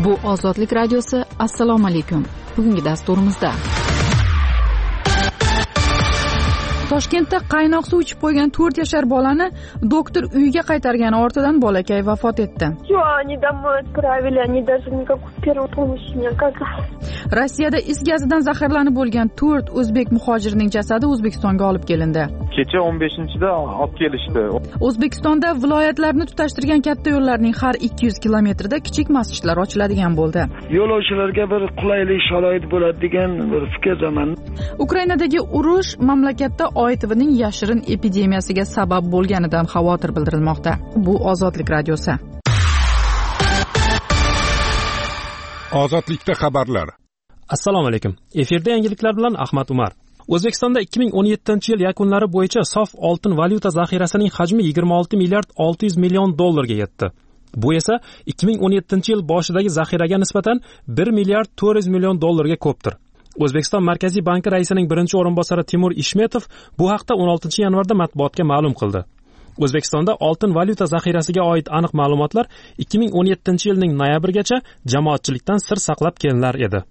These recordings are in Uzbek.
Bu Ozodlik radiosi. Assalomu alaykum. Bugungi dasturimizda Toshkentda qaynoq suv ichib qo'ygan 4 yashar bolani doktor uyiga qaytargani ortidan bolakay vafot etdi. Они домой отправили, они даже никакой первой помощи не оказали. Rossiyada is gazidan zaharlanib bo'lgan 4 o'zbek muhojirning jasadi O'zbekistonga olib kelindi. Kecha 15-da olib kelishdi. O'zbekistonda viloyatlarni tutashtirgan katta yo'llarning har 200 kilometrida kichik masjidlar ochiladigan bo'ldi. Yo'lovchilarga bir qulaylik sharoit bo'ladi degan bir fikrdaman. Ukrainadagi urush mamlakatda OITVning yashirin epidemiyasiga sabab bo'lganidan xavotir bildirilmoqda. Bu Ozodlik radiosi. Ozodlikda xabarlar. Assalomu alaykum. Efirda yangiliklar bilan Ahmad Umar. O'zbekistonda 2017-yil yakunlari bo'yicha sof oltin valyuta zaxirasining hajmi 26 milliard 600 million dollarga yetdi. Bu esa 2017-yil boshidagi zaxiraga nisbatan 1 milliard 400 million dollarga ko'pdir. O'zbekiston Markaziy banki raisining birinchi o'rinbosari Timur Ishmetov bu haqda 16-yanvarda matbuotga ma'lum qildi. O'zbekistonda oltin valyuta zaxirasiga oid aniq ma'lumotlar 2017-yilning noyabrigacha jamoatchilikdan sir saqlab kelinlar edi.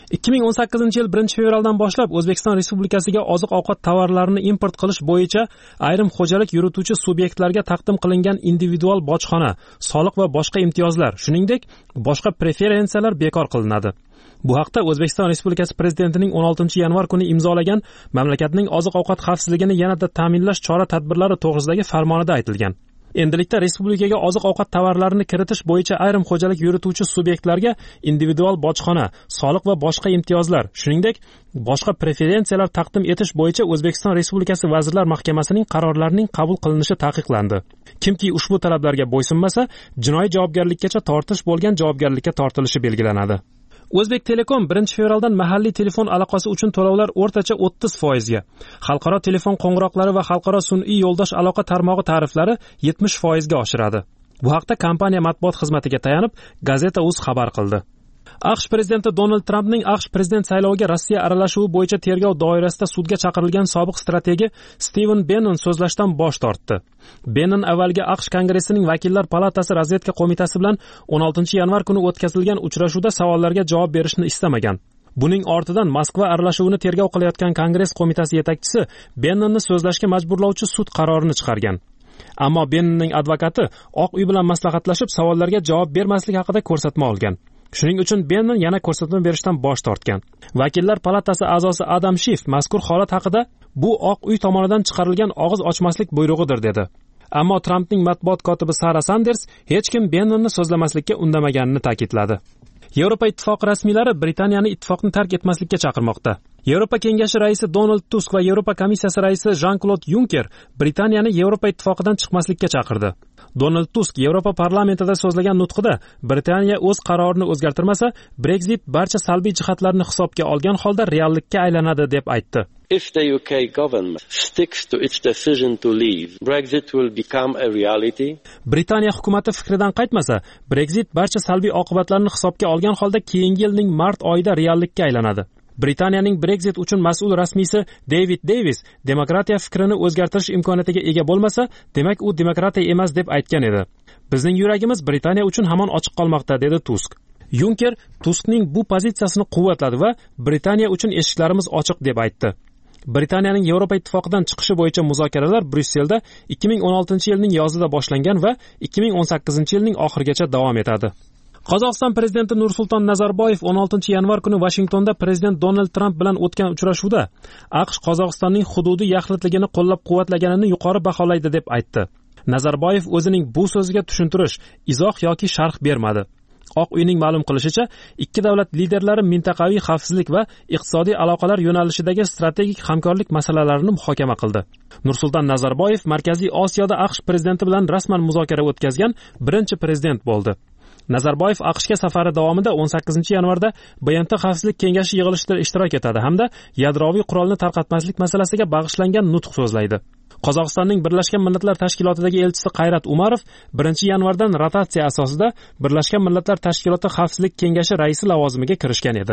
2018-yil 1-fevraldan boshlab O'zbekiston Respublikasiga oziq-ovqat tovarlarini import qilish bo'yicha ayrim xo'jalik yurituvchi subyektlarga taqdim qilingan individual bojxona, soliq va boshqa imtiyozlar, shuningdek, boshqa preferensiyalar bekor qilinadi. Bu haqda O'zbekiston Respublikasi Prezidentining 16-yanvar kuni imzolagan mamlakatning oziq-ovqat xavfsizligini yanada ta'minlash chora-tadbirlari to'g'risidagi farmonida aytilgan. Endilikda respublikaga oziq-ovqat tovarlarini kiritish bo'yicha ayrim xo'jalik yurituvchi subyektlarga individual bojxona, soliq va boshqa imtiyozlar, shuningdek, boshqa preferensiyalar taqdim etish bo'yicha O'zbekiston Respublikasi Vazirlar Mahkamasining qarorlarining qabul qilinishi taqiqlandi. Kimki ushbu talablarga bo'ysunmasa, jinoiy javobgarlikkacha tortish bo'lgan javobgarlikka tortilishi belgilanadi. O'zbek Telekom 1-fevraldan mahalliy telefon aloqasi uchun to'lovlar o'rtacha 30%, xalqaro telefon qo'ng'iroqlari va xalqaro sun'iy yo'ldosh aloqa tarmog'i tariflari 70% ga oshiradi. Bu haqda kompaniya matbuot xizmatiga tayanib, Gazeta.uz xabar qildi. AQSh prezidenti Donald Trampning AQSh prezident sayloviga Rossiya aralashuvi bo'yicha tergov doirasida sudga chaqirilgan sobiq strategi Steven Bannon so'zlashdan bosh tortdi. Bannon avvalgi AQSh Kongressining vakillar palatasi razvedka qo'mitasi bilan 16-yanvar kuni o'tkazilgan uchrashuvda savollarga javob berishni istamagan. Buning ortidan Moskva aralashuvini tergov qilayotgan Kongress qo'mitasi yetakchisi Bannonni so'zlashga majburlovchi sud qarorini chiqargan. Ammo Bannonning advokati Oq uy bilan maslahatlashib savollarga javob bermaslik haqida ko'rsatma olgan. Shuning uchun Bannon yana ko'rsatma berishdan bosh tortgan. Vakillar palatasi a'zosi Adam Schiff mazkur holat haqida bu Oq uy tomonidan chiqarilgan og'iz ochmaslik buyrug'idir dedi. Ammo Trumpning matbuot kotibi Sara Sanders hech kim Bannonni so'zlamaslikka undamaganini ta'kidladi. Yevropa ittifoqi rasmiylari Britaniyani ittifoqni tark etmaslikka chaqirmoqda. Yevropa kengashi raisi Donald Tusk va Yevropa komissiyasi raisi Jean-Claude Juncker Britaniyani Yevropa ittifoqidan chiqmaslikka chaqirdi. Donald Tusk Yevropa parlamentida so'zlagan nutqida Britaniya o'z qarorini o'zgartirmasa, Brexit barcha salbiy jihatlarni hisobga olgan holda reallikka aylanadi deb aytdi. If the UK government sticks to its decision to leave, Brexit will become a reality. Britaniya hukumati fikridan qaytmasa, Brexit barcha salbiy oqibatlarni hisobga olgan holda keyingi yilning mart oyida reallikka aylanadi. Britaniyaning Brexit uchun mas'ul rasmiysi David Davis demokratiya fikrini o'zgartirish imkoniyatiga ega bo'lmasa, demak u demokratiya emas deb aytgan edi. Bizning yuragimiz Britaniya uchun hamon ochiq qolmoqda, dedi Tusk. Juncker Tuskning bu pozitsiyasini quvvatladi va Britaniya uchun eshiklarimiz ochiq deb aytdi. Britaniyaning Yevropa ittifoqidan chiqishi bo'yicha muzokaralar Bryusselda 2016-yilning yozida boshlangan va 2018-yilning oxirigacha davom etadi. Qozog'iston prezidenti Nursulton Nazarboyev 16-yanvar kuni Washingtonda prezident Donald Trump bilan o'tgan uchrashuvda AQSh Qozog'istonning hududiy yaxlitligini qo'llab-quvvatlaganini yuqori baholaydi deb aytdi. Nazarboyev o'zining bu so'ziga tushuntirish, izoh yoki sharh bermadi. Oq uyning ma'lum qilishicha, ikki davlat liderlari mintaqaviy xavfsizlik va iqtisodiy aloqalar yo'nalishidagi strategik hamkorlik masalalarini muhokama qildi. Nursulton Nazarboyev Markaziy Osiyoda AQSh prezidenti bilan rasman muzokara o'tkazgan birinchi prezident bo'ldi. Nazarboyev AQShga safari davomida 18-yanvarda BNT Xavfsizlik kengashi yig'ilishida ishtirok etadi hamda yadroviy qurolni tarqatmaslik masalasiga bag'ishlangan nutq so'zlaydi. Qozog'istonning Birlashgan Millatlar Tashkilotidagi elchisi Qayrat Umarov 1-yanvardan rotatsiya asosida Birlashgan Millatlar Tashkiloti Xavfsizlik kengashi raisi lavozimiga kirishgan edi.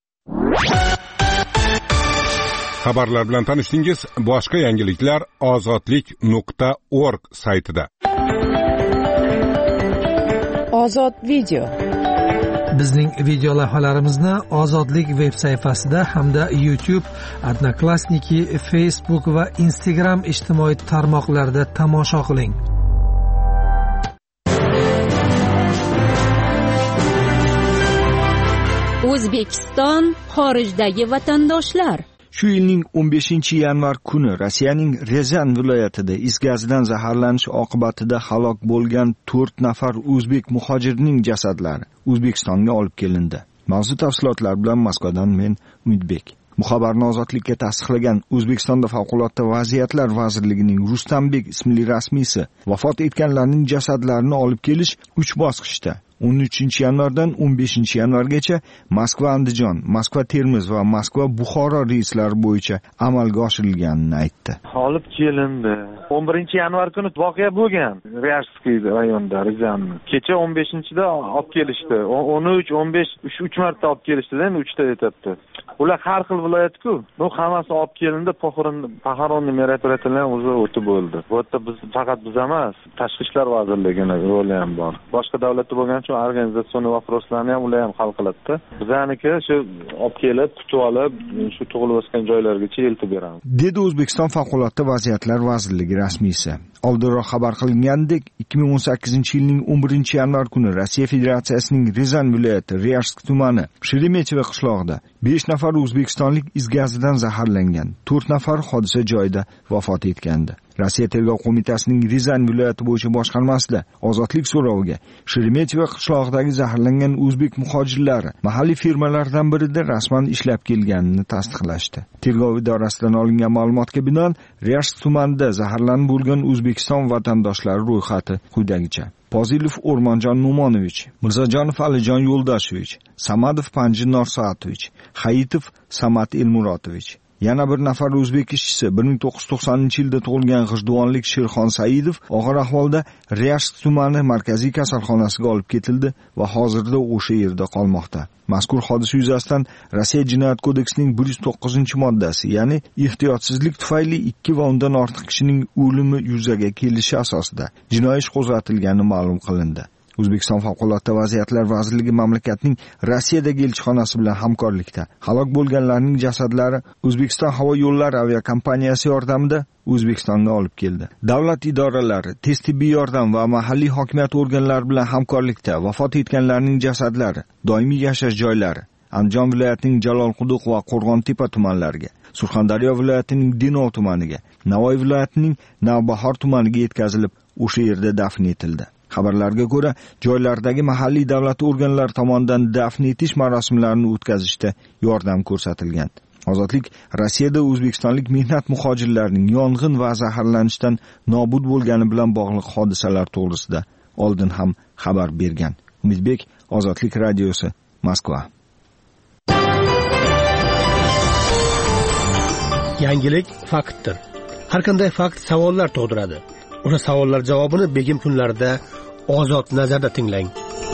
Xabarlar bilan tanishdingiz. Boshqa yangiliklar ozodlik.org saytida. Ozod video. Bizning video lavhalarimizni Ozodlik veb sayfasida hamda YouTube, Odnoklassniki, Facebook va Instagram ijtimoiy tarmoqlarida tomosha qiling. O'zbekiston xorijdagi vatandoshlar. Shu yilning 15-yanvar kuni Rossiyaning Rezan viloyatida is gazidan zaharlanish oqibatida halok bo'lgan 4 nafar o'zbek muhojirning jasadlari O'zbekistonga olib kelindi. Mavzu tafsilotlar bilan Moskvadan men Umidbek. Bu xabarni Ozodlikka tasdiqlagan O'zbekistonda favqulodda vaziyatlar vazirligining Rustam-bek ismli rasmiysi vafot etganlarning jasadlarini olib kelish 3 bosqichda 13-yanvardan 15-yanvargacha Moskva-Andijon, Moskva-Termiz va Moskva-Buxoro reyslari bo'yicha amalga oshirilganini aytdi. Olib kelindi. 11-yanvar kuni voqea bo'lgan. Ryazskiy rayonida, Rizanni. Kecha 15-da olib kelishdi. 13, 15, 3 marta olib kelishdi-da, 3 ta etapdi. Ular har xil viloyat-ku. Bu hammasi olib kelindi, Paxaronning merato'ratidan o'zi o'tib bo'ldi. Bu yerda biz faqat biz emas, Tashqi ishlar vazirligining roli ham bor. Boshqa davlatda bo'lgan organizatsion vопроslarni ham ular ham hal qiladi. Bizaniki shu olib kelib, kutib olib, shu tug'ilib o'sgan joylargacha eltib beramiz. Dedi O'zbekiston favqulodda vaziyatlar vazirligi rasmiysi. Oldinroq xabar qilinganidek, 2018-yilning 11-yanvar kuni Rossiya Federatsiyasining Rizan viloyati Ryazsk tumani Sheremetyevo qishlog'ida 5 nafar o'zbekistonlik is gazidan zaharlangan. 4 nafar hodisa joyida vafot etgandi. Rossiya tergov qo'mitasining Rizan viloyati bo'yicha boshqarmasida Ozodlik so'roviga Sheremetyevo qishlog'idagi zaharlangan o'zbek muhojirlari mahalliy firmalardan birida rasman ishlab kelganini tasdiqlashdi. Tergov idorasidan olingan ma'lumotga binoan Ryazsk tumanida zaharlanib bo'lgan O'zbekiston vatandoshlari ro'yxati quyidagicha: Pozilov O'rmonjon Numonovich, Mirzajonov Alijon Yo'ldashevich, Samadov Panji Norsoatovich, Hayitov Samat Elmurotovich. Yana bir nafar o'zbek ishchisi 1990-yilda tug'ilgan G'ijduvonlik Sherxon Saidov og'ir ahvolda Ryazsk tumani markaziy kasalxonasiga olib ketildi va hozirda o'sha yerda qolmoqda. Mazkur hodisa yuzasidan Rossiya Jinoyat kodeksining 109-moddasi, ya'ni ehtiyotsizlik tufayli 2 va undan ortiq kishining o'limi yuzaga kelishi asosida jinoiy ish qo'zg'atilgani ma'lum qilindi. O'zbekiston favqulodda vaziyatlar vazirligi mamlakatning Rossiyadagi elchixonasi bilan hamkorlikda halok bo'lganlarning jasadlari O'zbekiston havo yo'llari aviakompaniyasi yordamida O'zbekistonga olib keldi. Davlat idoralari, tez tibbiy yordam va mahalliy hokimiyat organlari bilan hamkorlikda vafot etganlarning jasadlari doimiy yashash joylari Andijon viloyatining Jalolquduq va Qo'rg'ontepa tumanlariga, Surxondaryo viloyatining Denov tumaniga, Navoiy viloyatining Navbahor tumaniga yetkazilib, o'sha yerda dafn etildi. Xabarlarga ko'ra, joylardagi mahalliy davlat organlari tomonidan dafn etish marosimlarini o'tkazishda yordam ko'rsatilgan. Ozodlik Rossiyada o'zbekistonlik mehnat muhojirlarining yong'in va zaharlanishdan nobud bo'lgani bilan bog'liq hodisalar to'g'risida oldin ham xabar bergan. Umidbek, Ozodlik radiosi, Moskva. Yangilik faktdir. Har qanday fakt savollar tug'diradi. O'sha savollar javobini begim kunlarida Ozod nazarda tinglang.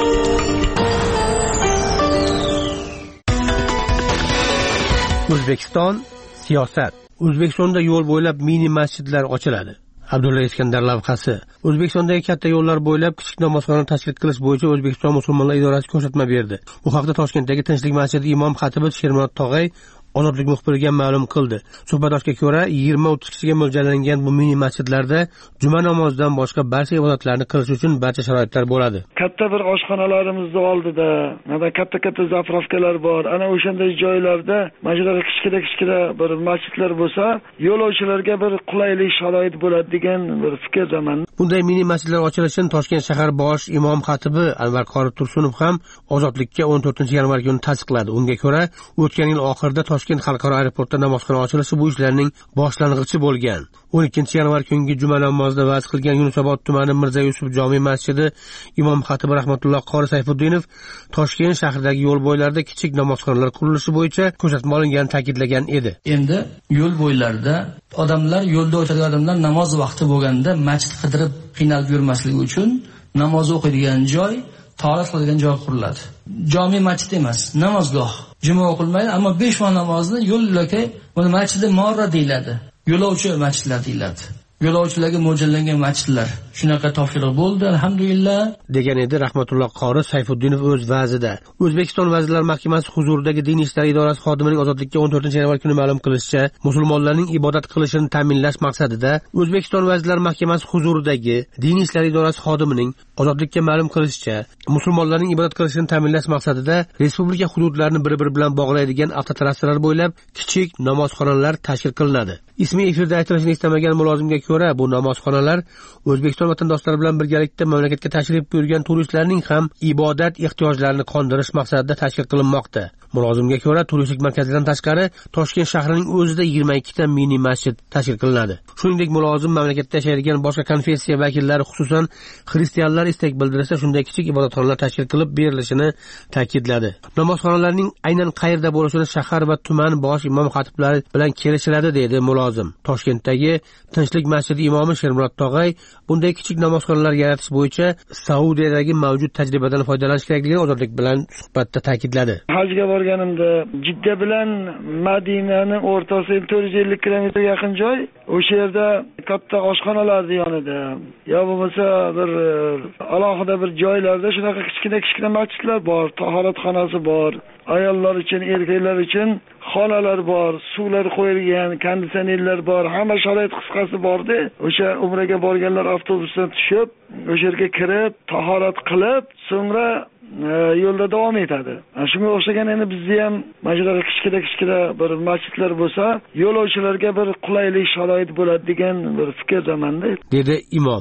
O'zbekiston siyosat. O'zbekistonda yo'l bo'ylab mini masjidlar ochiladi. Abdulla Iskandar lavhasi. O'zbekistondagi katta yo'llar bo'ylab kichik namozxona tashkil qilish bo'yicha O'zbekiston musulmonlar idorasi ko'rsatma berdi. Bu haqda Toshkentdagi Tinchlik masjidi imom xatibi Shermat Tog'ay Ozodlik muxbiriga ma'lum qildi. Suhbatdoshga ko'ra, 20-30 kishiga mo'ljallangan bu mini masjidlarda juma namozidan boshqa barcha ibodatlarni qilish uchun barcha sharoitlar bo'ladi. Katta bir oshxonalarimizni oldida, katta zapravkalar bor. Ana o'shanday joylarda mana shunaqa kichkina bir masjidlar bo'lsa, yo'lovchilarga bir qulaylik sharoit bo'ladi degan bir fikrdaman. Bunday mini masjidlar ochilishini Toshkent shahar bosh imom xatibi Anvar Qori Tursunov ham Ozodlikka 14-yanvar kuni tasdiqladi. Unga ko'ra, o'tgan yil oxirida Toshkent xalqaro aeroportda namozxona ochilishi bu ishlarning boshlang'ichi bo'lgan. 12-yanvar kungi juma namozida va'z qilgan Yunusobod tumani Mirza Yusuf jome masjidi imom xatibi Rahmatulloh Qori Sayfuddinov Toshkent shahridagi yo'l bo'ylarida kichik namozxonalar qurilishi bo'yicha ko'rsatma olinganini ta'kidlagan edi. Endi yo'l bo'ylarida odamlar, yo'lda o'tadigan odamlar namoz vaqti bo'lganda masjid qidirib qiynalib yurmasligi uchun namoz o'qiydigan joy, tahorat qiladigan joy quriladi. Jome masjid emas, namozgoh. Juma o'qilmaydi, ammo 5 vaqt namozni yo'l-yo'lakay, buni masjidi morra deyiladi. Yo'lovchi masjidlar deyiladi. Yo'lovchilarga mo'ljallangan masjidlar. shunaqa topshiriq bo'ldi, alhamdulillah, degan edi Rahmatulloh qori Sayfuddinov o'z va'zida. O'zbekiston Vazirlar Mahkamasi huzuridagi Din ishlari idorasi xodimining ozodlikka 14-yanvar kuni ma'lum qilishicha, musulmonlarning ibodat qilishini ta'minlash maqsadida O'zbekiston Vazirlar Mahkamasi huzuridagi Din ishlari idorasi xodimining ozodlikka ma'lum qilishicha, musulmonlarning ibodat qilishini ta'minlash maqsadida respublika hududlarini bir-biri bilan bog'laydigan avtotrassalar bo'ylab kichik namozxonalar tashkil qilinadi. Ismi efirda aytilishini istamagan mulozimga ko'ra, bu namozxonalar O'zbekiston vatandoshlari bilan birgalikda mamlakatga tashrif buyurgan turistlarning ham ibodat ehtiyojlarini qondirish maqsadida tashkil qilinmoqda. Mulozimga ko'ra, turistik markazlardan tashqari Toshkent shahrining o'zida 22 ta mini masjid tashkil qilinadi. Shuningdek, mulozim mamlakatda yashaydigan boshqa konfessiya vakillari, xususan xristianlar istak bildirsa, shunday kichik ibodatxonalar tashkil qilib berilishini ta'kidladi. Namozxonalarning aynan qayerda bo'lishini shahar va tuman bosh imom xatiblari bilan kelishiladi, dedi mulozim. Toshkentdagi Tinchlik masjidi imomi Shermurod Tog'ay bunday kichik namozxonalar yaratish bo'yicha Saudiyadagi mavjud tajribadan foydalanish kerakligini ozodlik bilan suhbatda ta'kidladi. Hajga borganimda Jidda bilan Madinani o'rtasi 450 kilometr yaqin joy. O'sha yerda katta oshxonalarning yonida, yo bo'lmasa bir alohida bir joylarda shunaqa kichkina masjidlar bor, tahoratxonasi bor. Ayollar uchun, erkaklar uchun xonalar bor, suvlar qo'yilgan, konditsionerlar bor, hamma sharoit qisqasi bordi. O'sha umraga borganlar avtobusdan tushib, o'sha yerga kirib, tahorat qilib, so'ngra yo'lda davom etadi. Shunga o'xshagan endi bizda ham majlislarda kichkina bir masjidlar bo'lsa, yo'lovchilarga bir qulaylik sharoit bo'ladi degan bir fikrdaman-da, dedi imom.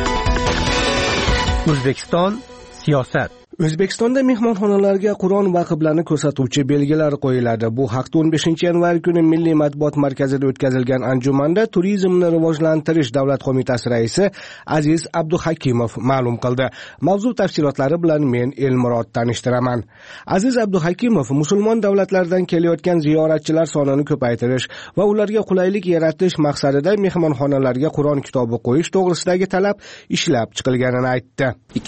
O'zbekiston siyosat. O'zbekistonda mehmonxonalarga Qur'on va qiblani ko'rsatuvchi belgilar qo'yiladi. Bu haqda 15-yanvar kuni Milliy matbuot markazida o'tkazilgan anjumanda Turizmni rivojlantirish davlat qo'mitasi raisi Aziz Abduhakimov ma'lum qildi. Mavzu tafsilotlari bilan men Elmurod tanishtiraman. Aziz Abduhakimov musulmon davlatlardan kelayotgan ziyoratchilar sonini ko'paytirish va ularga qulaylik yaratish maqsadida mehmonxonalarga Qur'on kitobi qo'yish to'g'risidagi talab ishlab chiqilganini aytdi.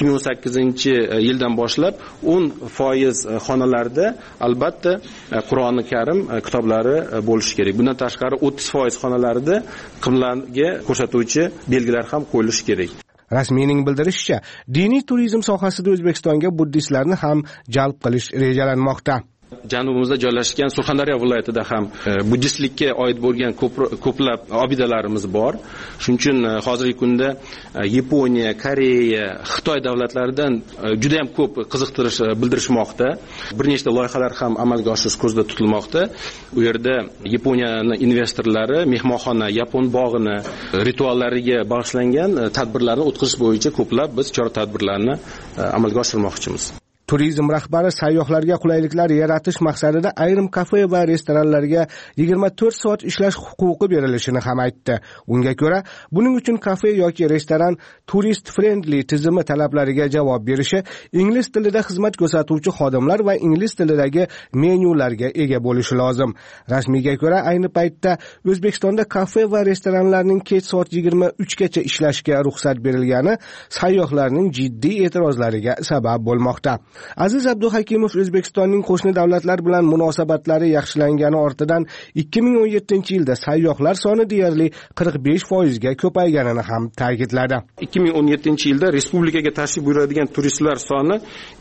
2008-yildan boshlab 10% xonalarda albatta Qur'oni Karim kitoblari bo'lishi kerak. Bundan tashqari 30% xonalarda qiblaga ko'rsatuvchi belgilar ham qo'yilishi kerak. Rasmiyning bildirishicha, diniy turizm sohasida O'zbekistonga buddistlarni ham jalb qilish rejalanmoqda. Janubimizda joylashgan Surxondaryo viloyatida ham buddistlikka oid bo'lgan ko'plab obidalarimiz bor. Shuning uchun hozirgi kunda Yaponiya, Koreya, Xitoy davlatlaridan juda ham ko'p qiziqtirish bildirishmoqda. Bir nechta loyihalar ham amalga oshirish ko'zda tutilmoqda. U yerda Yaponiyaning investorlari mehmonxona, yapon bog'ini rituallariga bag'ishlangan tadbirlarni o'tkazish bo'yicha ko'plab biz chora-tadbirlarni amalga oshirmoqchimiz. Turizm rahbari sayyohlarga qulayliklar yaratish maqsadida ayrim kafe va restoranlarga 24 soat ishlash huquqi berilishini ham aytdi. Unga ko'ra, buning uchun kafe yoki restoran turist friendly tizimi talablariga javob berishi, ingliz tilida xizmat ko'rsatuvchi xodimlar va ingliz tilidagi menyularga ega bo'lishi lozim. Rasmiyga ko'ra, ayni paytda O'zbekistonda kafe va restoranlarning kech soat 23 gacha ishlashiga ruxsat berilgani sayyohlarning jiddiy e'tirozlariga sabab bo'lmoqda. Aziz Abduhakimov O'zbekistonning qo'shni davlatlar bilan munosabatlari yaxshilangani ortidan 2017-yilda sayyohlar soni deyarli 45% ga ko'payganini ham ta'kidladi. 2017-yilda respublikaga tashrif buyuradigan turistlar soni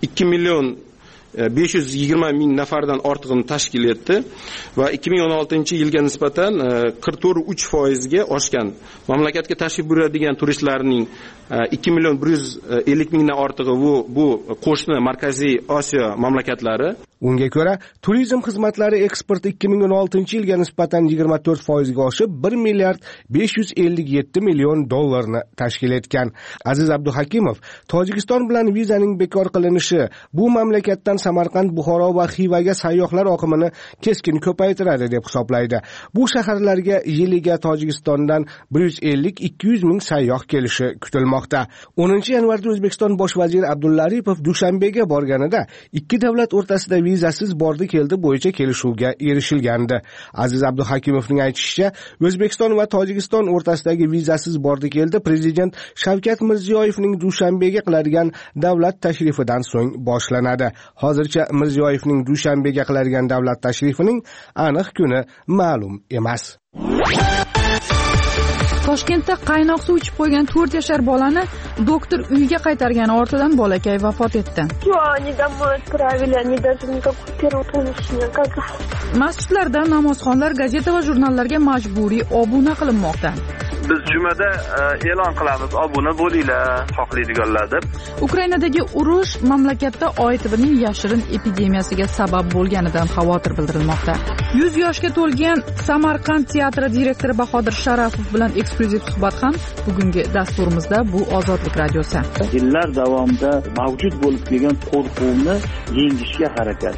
2.520.000 nafardan ortig'ini tashkil etdi va 2016-yilga nisbatan 44.3% ga oshgan. Mamlakatga tashrif buyuradigan turistlarning 2.150.000 dan ortig'i bu qo'shni Markaziy Osiyo mamlakatlari. Unga ko'ra, turizm xizmatlari eksporti 2016-yilga nisbatan 24% ga oshib, 1.557 million dollarni tashkil etgan. Aziz Abduhakimov, Tojikiston bilan vizaning bekor qilinishi bu mamlakatdan Samarqand, Buxoro va Xivaga sayyohlar oqimini keskin ko'paytiradi deb hisoblaydi. Bu shaharlarga yiliga Tojikistondan 150-200 ming sayyoh kelishi kutilmoqda. 10-yanvarda O'zbekiston bosh vaziri Abdulla Aripov Dushanbega borganida ikki davlat o'rtasida vizasiz bordi-keldi bo'yicha kelishuvga erishilgandi. Aziz Abduhakimovning aytishicha, O'zbekiston va Tojikiston o'rtasidagi vizasiz bordi-keldi prezident Shavkat Mirziyoyevning Dushanbega qiladigan davlat tashrifidan so'ng boshlanadi. Hozircha Mirziyoyevning Dushanbega qiladigan davlat tashrifining aniq kuni ma'lum emas. Toshkentda qaynoq suv ichib qo'ygan 4 yashar bolani doktor uyiga qaytargani ortidan bolakay vafot etdi. Они домой отправили, они даже никакую первую помощь не оказали. Masjidlarda namozxonlar gazeta va jurnallarga majburiy obuna qilinmoqda. Biz jumada e'lon qilamiz, obuna bo'linglar, xohlaydiganlar deb. Ukrainadagi urush mamlakatda OITVning yashirin epidemiyasiga sabab bo'lganidan xavotir bildirilmoqda. 100 yoshga to'lgan Samarqand teatri direktori Bahodir Sharafov bilan eksklyuziv suhbat ham bugungi dasturimizda. Bu Ozodlik radiosi. Yillar davomida mavjud bo'lib kelgan qo'rquvni yengishga harakat.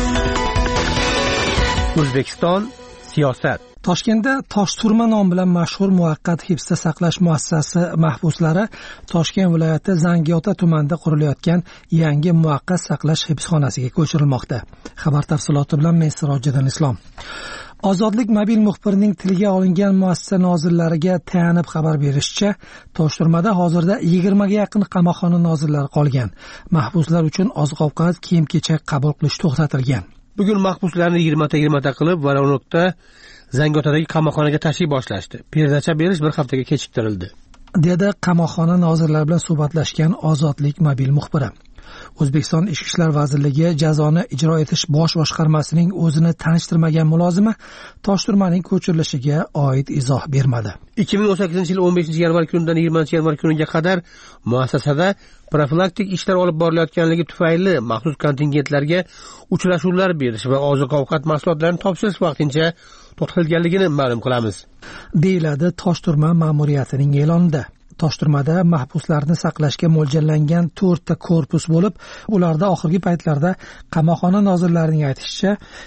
O'zbekiston siyosat. Toshkentda Toshturma nom bilan mashhur muvaqqat hibsda saqlash muassasasi mahbuslari Toshkent viloyati Zangiota tumanida qurilayotgan yangi muvaqqat saqlash hibsxonasiga ko'chirilmoqda. Xabar tafsiloti bilan men Sirojiddin Islom. Ozodlik mobil muxbirining tiliga olingan muassasa nozirlariga tayanib xabar berishicha, Toshturmada hozirda 20 ga yaqin qamoqxona nozirlari qolgan. Mahbuslar uchun oziq-ovqat, kiyim-kechak qabul qilish to'xtatilgan. Bugun mahbuslarni 20ta qilib Voronokda Zangiotadagi qamoqxonaga tashrif boshlashdi. Perdacha berish bir haftaga kechiktirildi. Dedi qamoqxona nozirlari bilan suhbatlashgan Ozodlik mobil muxbiri. O'zbekiston Ichki ishlar vazirligi jazoni ijro etish bosh boshqarmasining o'zini tanishtirmagan mulozimi Toshturmaning ko'chirilishiga oid izoh bermadi. 2018-yil 15-yanvar kunidan 20-yanvar kuniga qadar muassasada profilaktik ishlar olib borilayotganligi tufayli maxsus kontingentlarga uchrashuvlar berish va oziq-ovqat mahsulotlarini topshirish vaqtincha to'xtatilganligini ma'lum qilamiz, deyiladi Toshturma ma'muriyatining e'lonida. Toshturmada mahbuslarni saqlashga mo'ljallangan 4 ta korpus bo'lib, ularda oxirgi paytlarda qamoqxona nozirlarining aytishicha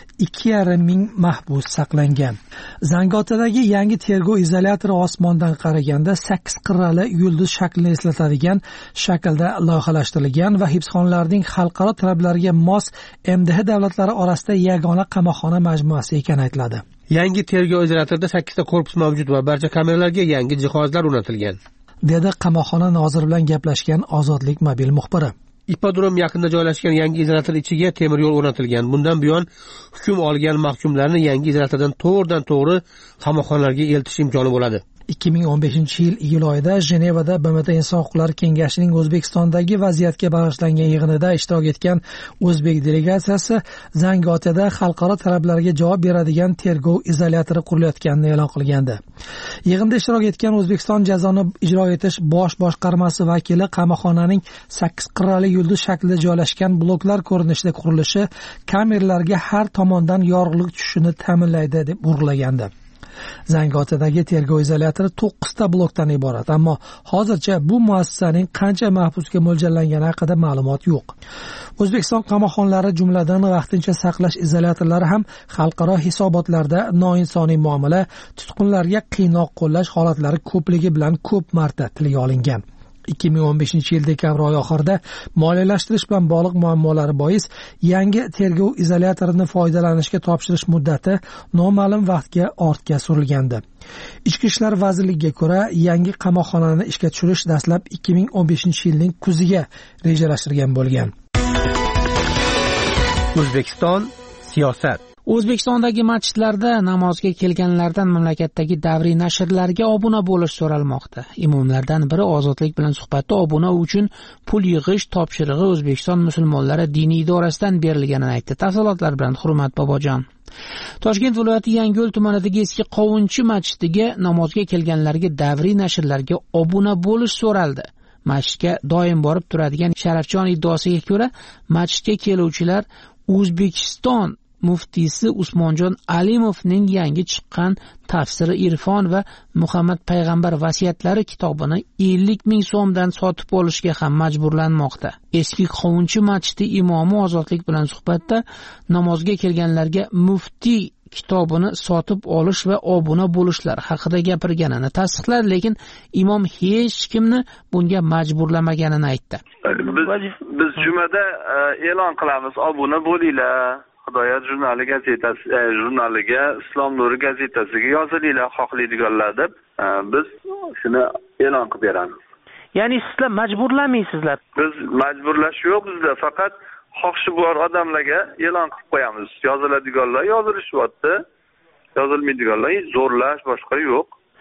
2,5 ming mahbus saqlangan. Zangiotadagi yangi tergov izolyatori osmondan qaraganda 8 qirrali yulduz shaklini eslatadigan shaklda loyihalashtirilgan va hibsxonalarning xalqaro talablariga mos MDH davlatlari orasida yagona qamoqxona majmuasi ekani aytiladi. Yangi tergov izolyatorida 8 ta korpus mavjud va barcha kameralarga yangi jihozlar o'rnatilgan, dedi qamoqxona noziri bilan gaplashgan Ozodlik mobil muxbiri. Ipodrom yaqinida joylashgan yangi izolyator ichiga temir yo'l o'rnatilgan. Bundan buyon hukm olgan mahkumlarni yangi izolyatordan to'g'ridan-to'g'ri qamoqxonalarga eltish imkoni bo'ladi. 2015-yil iyul oyida Jenevada BMT Inson huquqlari kengashining O'zbekistondagi vaziyatga bag'ishlangan yig'inida ishtirok etgan o'zbek delegatsiyasi Zangiotada xalqaro talablarga javob beradigan tergov izolyatori qurilayotganini e'lon qilgandi. Yig'inda ishtirok etgan O'zbekiston jazoni ijro etish bosh boshqarmasi vakili qamoqxonaning 8 qirrali yulduz shaklida joylashgan bloklar ko'rinishida qurilishi kameralarga har tomondan yorug'lik tushishini ta'minlaydi deb urg'ulagandi. Zangiotadagi tergov izolyatori 9 ta blokdan iborat, ammo hozircha bu muassasaning qancha mahbusga mo'ljallangani haqida ma'lumot yo'q. O'zbekiston qamoqxonalari jumladan vaqtincha saqlash izolyatorlari ham xalqaro hisobotlarda noinsoniy muomala, tutqunlarga qiynoq qo'llash holatlari ko'pligi bilan ko'p marta tilga olingan. 2015-yil dekabr oyi oxirida moliyalashtirish bilan bog'liq muammolari bois yangi tergov izolyatorining foydalanishga topshirish muddati noma'lum vaqtga ortga surilgandi. Ichki ishlar vazirligiga ko'ra, yangi qamoqxonani ishga tushirish dastlab 2015-yilning kuziga rejalashtirilgan bo'lgan. O'zbekiston siyosat. O'zbekistondagi masjidlarda namozga kelganlardan mamlakatdagi davriy nashrlarga obuna bo'lish so'ralmoqda. Imomlardan biri Ozodlik bilan suhbatda obuna uchun pul yig'ish topshirig'i O'zbekiston musulmonlari diniy idorasidan berilganini aytdi. Tafsilotlar bilan Hurmat Bobojon. Toshkent viloyati Yangiyo'l tumanidagi eski Qovunchi masjidiga namozga kelganlarga davriy nashrlarga obuna bo'lish so'raldi. Masjidga doim borib turadigan Sharafjon iddaosiga ko'ra, masjidga keluvchilar O'zbekiston muftiysi Usmonjon Alimovning yangi chiqqan Tafsiri Irfon va Muhammad payg'ambar vasiyatlari kitobini 50 ming so'mdan sotib olishga ham majburlanmoqda. Eski Qovunchi masjidi imomi Ozodlik bilan suhbatda namozga kelganlarga muftiy kitobini sotib olish va obuna bo'lishlar haqida gapirganini tasdiqladi, lekin imom hech kimni bunga majburlamaganini aytdi. Biz jumada e'lon qilamiz, obuna bo'linglar. Hidoyat jurnali gazetasi jurnaliga, Islom nuri gazetasiga yozilinglar xohlaydiganlar deb biz shuni e'lon qilib beramiz. Ya'ni sizlar majburlamaysizlar. Biz majburlash yo'q bizda, faqat xohishi bor odamlarga e'lon qilib qo'yamiz. Yoziladiganlar yozilishyapti, yozilmaydiganlar zo'rlash boshqa yo'q.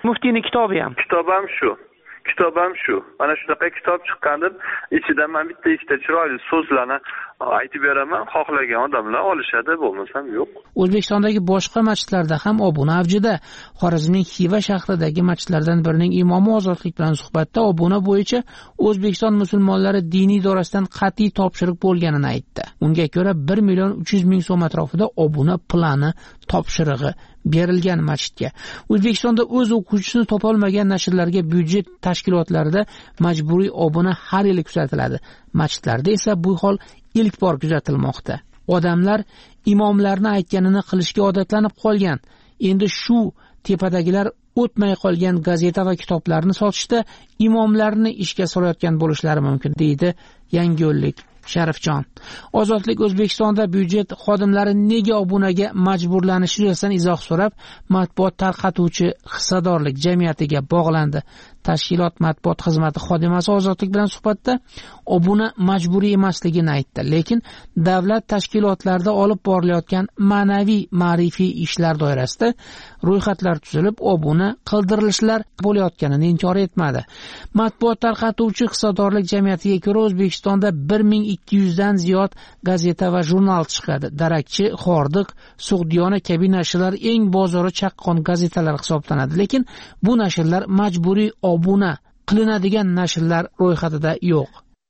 Muftiyning kitobi ham. Kitob ham shu. Mana shunaqa kitob chiqqandir. Ichida men bitta ikkita chiroyli so'zlarni aytib beraman. Xohlagan odamlar olishadi, bo'lmasam yo'q. O'zbekistondagi boshqa masjidlarda ham obuna avjida. Xorazmning Xiva shahridagi masjidlardan birining imomi Ozodlik bilan suhbatda obuna bo'yicha O'zbekiston musulmonlari diniy idorasidan qat'iy topshiriq bo'lganini aytdi. Unga ko'ra 1,3 million so'm atrofida obuna plani topshirig'i berilgan masjidga. O'zbekistonda o'z o'quvchisini topolmagan nashrlarga byudjet tashkilotlarida majburiy obuna har yili kuzatiladi. Masjidlarda esa bu hol ilk bor kuzatilmoqda. Odamlar imomlarni aytganini qilishga odatlanib qolgan. Endi shu tepadagilar o'tmay qolgan gazeta va kitoblarni sotishda imomlarni ishga solayotgan bo'lishlari mumkin, deydi Yangiyo'llik Sharifjon. Ozodlik O'zbekistonda byudjet xodimlari nega obunaga majburlanishi yuzasidan izoh so'rab, matbuot tarqatuvchi hissadorlik jamiyatiga bog'landi. Tashkilot matbuot xizmati xodimasi Ozodlik bilan suhbatda obuna majburiy emasligini aytdi, lekin davlat tashkilotlarida olib borilayotgan ma'naviy ma'rifiy ishlar doirasida ro'yxatlar tuzilib, obuna qildirilishlar bo'layotganini inkor etmadi. Matbuot tarqatuvchi hissadorlik jamiyatiga ko'ra O'zbekistonda 1200 dan ziyod gazeta va jurnal chiqadi. Darakchi, Xordiq, Sug'diyona kabi nashrlar eng bozori chaqqon gazetalar hisoblanadi, lekin bu nashrlar majburiy obuna qilinadigan nashrlar ro'yxatida yo'q.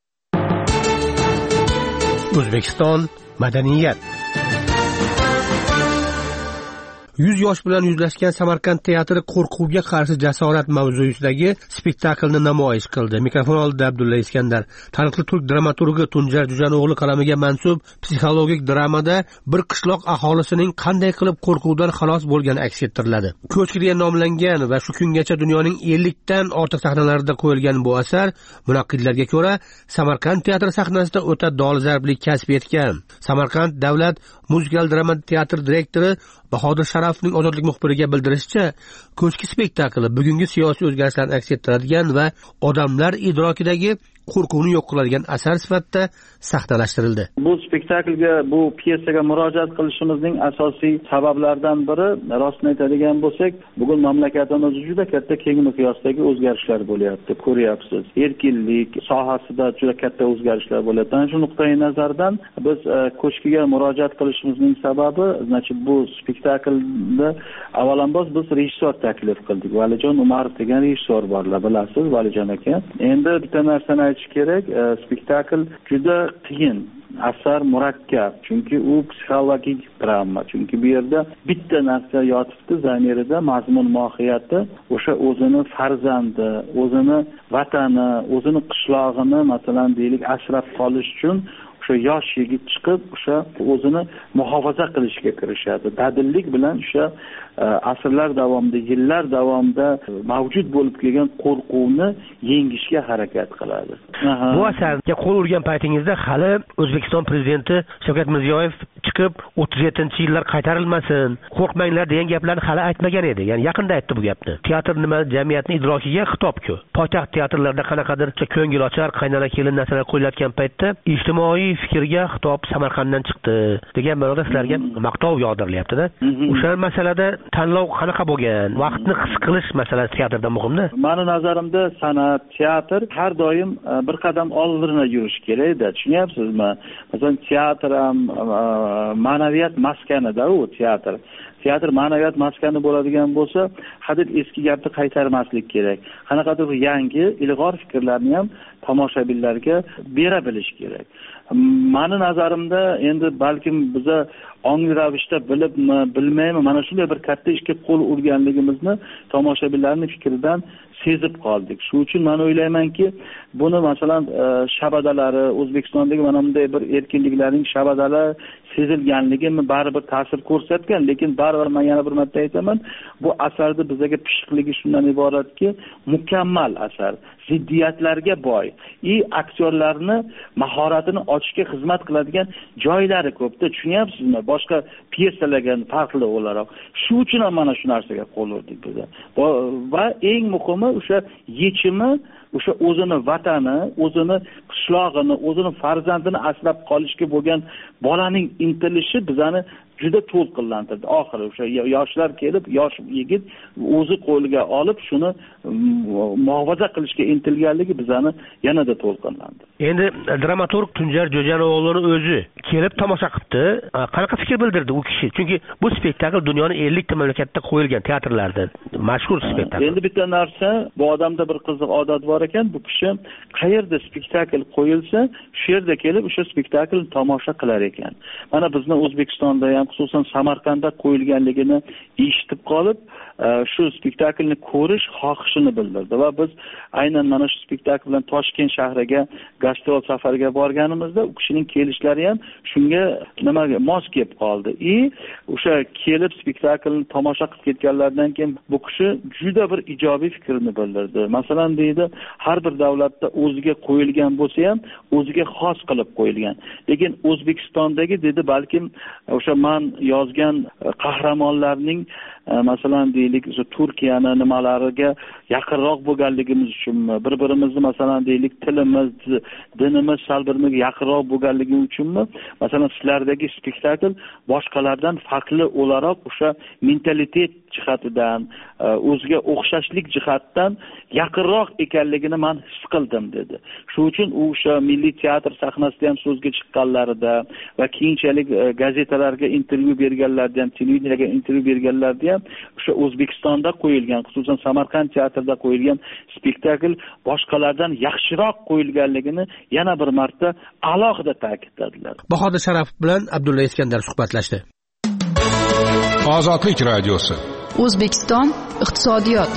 O'zbekiston madaniyat 100 yosh bilan yuzlashgan Samarqand teatri qo'rquvga qarshi jasorat mavzusidagi spektaklni namoyish qildi. Mikrofon oldida Abdulla Iskandar. Taniqli turk dramaturgi Tunjar Jujano'g'li qalamiga mansub psixologik dramada bir qishloq aholisining qanday qilib qo'rquvdan xalos bo'lgani aks ettiriladi. Ko'chkiga nomlangan va shu kungacha dunyoning 50 dan ortiq sahnalarida qo'yilgan bu asar munaqqidlarga ko'ra Samarqand teatri sahnasida o'ta dolzarblik kasb etgan. Samarqand davlat muzikal drama teatr direktori Bahodir Sharafning Ozodlik muxbiriga bildirishicha, ko'chki spektakli bugungi siyosiy o'zgarishlarni aks ettiradigan va odamlar idrokidagi qo'rquvni yo'q qiladigan asar sifatida sahnalashtirildi. Bu spektaklga, bu pyesaga murojaat qilishimizning asosiy sabablaridan biri, rostini aytadigan bo'lsak, bugun mamlakatimizda juda katta keng miqyosdagi o'zgarishlar bo'lyapti, ko'ryapsiz. Erkinlik sohasida juda katta o'zgarishlar bo'lyapti. Ana shu nuqtai nazardan biz ko'chkiga murojaat qilishimizning sababi, bu spektaklda avvalambor biz rejissor taklif qildik. Valijon Umarov degan rejissor borlar, bilasiz, Valijon aka. Endi bitta narsani aytish kerak, spektakl juda qiyin, asar murakkab, chunki u psixologik drama. Chunki bu yerda bitta narsa yotibdi zamirida, mazmun mohiyati, o'sha o'zini farzandi, o'zini vatani, o'zini qishlog'ini, masalan deylik, asrab qolish uchun o'sha yosh yigit chiqib, o'sha o'zini muhofaza qilishga kirishadi. Dadillik bilan o'sha asrlar davomida, yillar davomida mavjud bo'lib kelgan qo'rquvni yengishga harakat qiladi. Bu asarga qo'l urgan paytingizda hali O'zbekiston prezidenti Shavkat Mirziyoyev chiqib 37-yillar qaytarilmasin, qo'rqmanglar degan gaplarni hali aytmagan edi. Ya'ni yaqinda aytdi bu gapni. Teatr nima, jamiyatning idrokiga xitob-ku. Poytaxt teatrlarida qanaqadir ko'ngilochar, qaynona kelin narsalar qo'yilayotgan paytda ijtimoiy fikrga xitob Samarqanddan chiqdi degan ma'noda sizlarga maqtov yog'dirilyapti-da. O'sha masalada tanlov qanaqa bo'lgan? Vaqtni his qilish masalasi teatrda muhimda. Meni nazarimda san'at, teatr har doim bir qadam oldinga yurish kerak-da. Tushunyapsizmi? Masalan, teatr ham ma'naviyat maskanida u teatr. Teatr ma'naviyat maskani bo'ladigan bo'lsa, hadeb eski gapni qaytarmaslik kerak. Qanaqadir yangi, ilg'or fikrlarni ham tomoshabinlarga bera bilish kerak. Meni nazarimda endi balkim biza ongli ravishda bilibmi, bilmaymi, mana shunday bir katta ishga qo'l urganligimizni tomoshabinlarning fikridan sezib qoldik. Shu uchun men o'ylaymanki, buni masalan shabadalari, O'zbekistondagi mana bunday bir erkinliklarning shabadalari sezilganligi baribir ta'sir ko'rsatgan, lekin baribir men yana bir marta aytaman, bu asarda bizga pishiqligi shundan iboratki, mukammal asar, ziddiyatlarga boy, aktyorlarni mahoratini ochishga xizmat qiladigan joylari ko'pda, tushunyapsizmi? Boshqa pyesalarga farqli o'laroq. Shu uchun ham mana shu narsaga qo'l urdik biz. Va eng muhimi o'sha yechimi o'sha o'zini vatani, o'zini qishlog'ini, o'zini farzandini asrab qolishga bo'lgan bolaning intilishi bizani juda to'lqinlantirdi. Oxiri o'sha yoshlar kelib, yosh yigit o'zi qo'liga olib shuni muhofaza qilishga intilganligi bizani yanada to'lqinlantirdi. Endi dramaturg Tunjar Jo'janovining o'zi kelib tomosha qildi. Qanaqa fikr bildirdi u kishi? Chunki bu spektakl dunyoning 50 ta mamlakatda qo'yilgan teatrlarda mashhur spektakl. Endi bitta narsa, bu odamda bir qiziq odat bor ekan, bu kishi qayerda spektakl qo'yilsa, shu yerda kelib o'sha spektaklni tomosha qilar ekan. Mana bizning O'zbekistonda ham, xususan Samarqandda qo'yilganligini eshitib qolib, shu spektaklni ko'rish xohishini bildirdi va biz aynan mana shu spektakl bilan Toshkent shahriga gastrol safariga borganimizda u kishining kelishlari ham shunga nimaga mos kelib qoldi. O'sha kelib spektaklni tomosha qilib ketganlardan keyin bu kishi juda bir ijobiy fikrni bildirdi. Masalan deydi, har bir davlatda o'ziga qo'yilgan bo'lsa ham o'ziga xos qilib qo'yilgan. Lekin O'zbekistondagi dedi, balkim o'sha men yozgan qahramonlarning masalan deylik o'sha Turkiyani nimalariga yaqinroq bo'lganligimiz uchunmi, bir-birimizni masalan deylik tilimiz, dinimiz sal bir-biriga yaqinroq bo'lganligi uchunmi, masalan sizlardagi spektakl boshqalardan farqli o'laroq o'sha mentalitet jihatidan, o'ziga o'xshashlik jihatdan yaqinroq ekanligini men his qildim dedi. Shuning uchun u o'sha milliy teatr sahnasida ham so'zga chiqqanlarida va keyinchalik gazetalarga intervyu berganlarda ham, televideniyega intervyu berganlarda ham o'sha O'zbekistonda qo'yilgan, xususan Samarqand teatrida qo'yilgan spektakl boshqalardan yaxshiroq qo'yilganligini yana bir marta alohida ta'kidladilar. Bahodir Sharafov bilan Abdulla Iskandar suhbatlashdi. Ozodlik radiosi. O'zbekiston iqtisodiyot.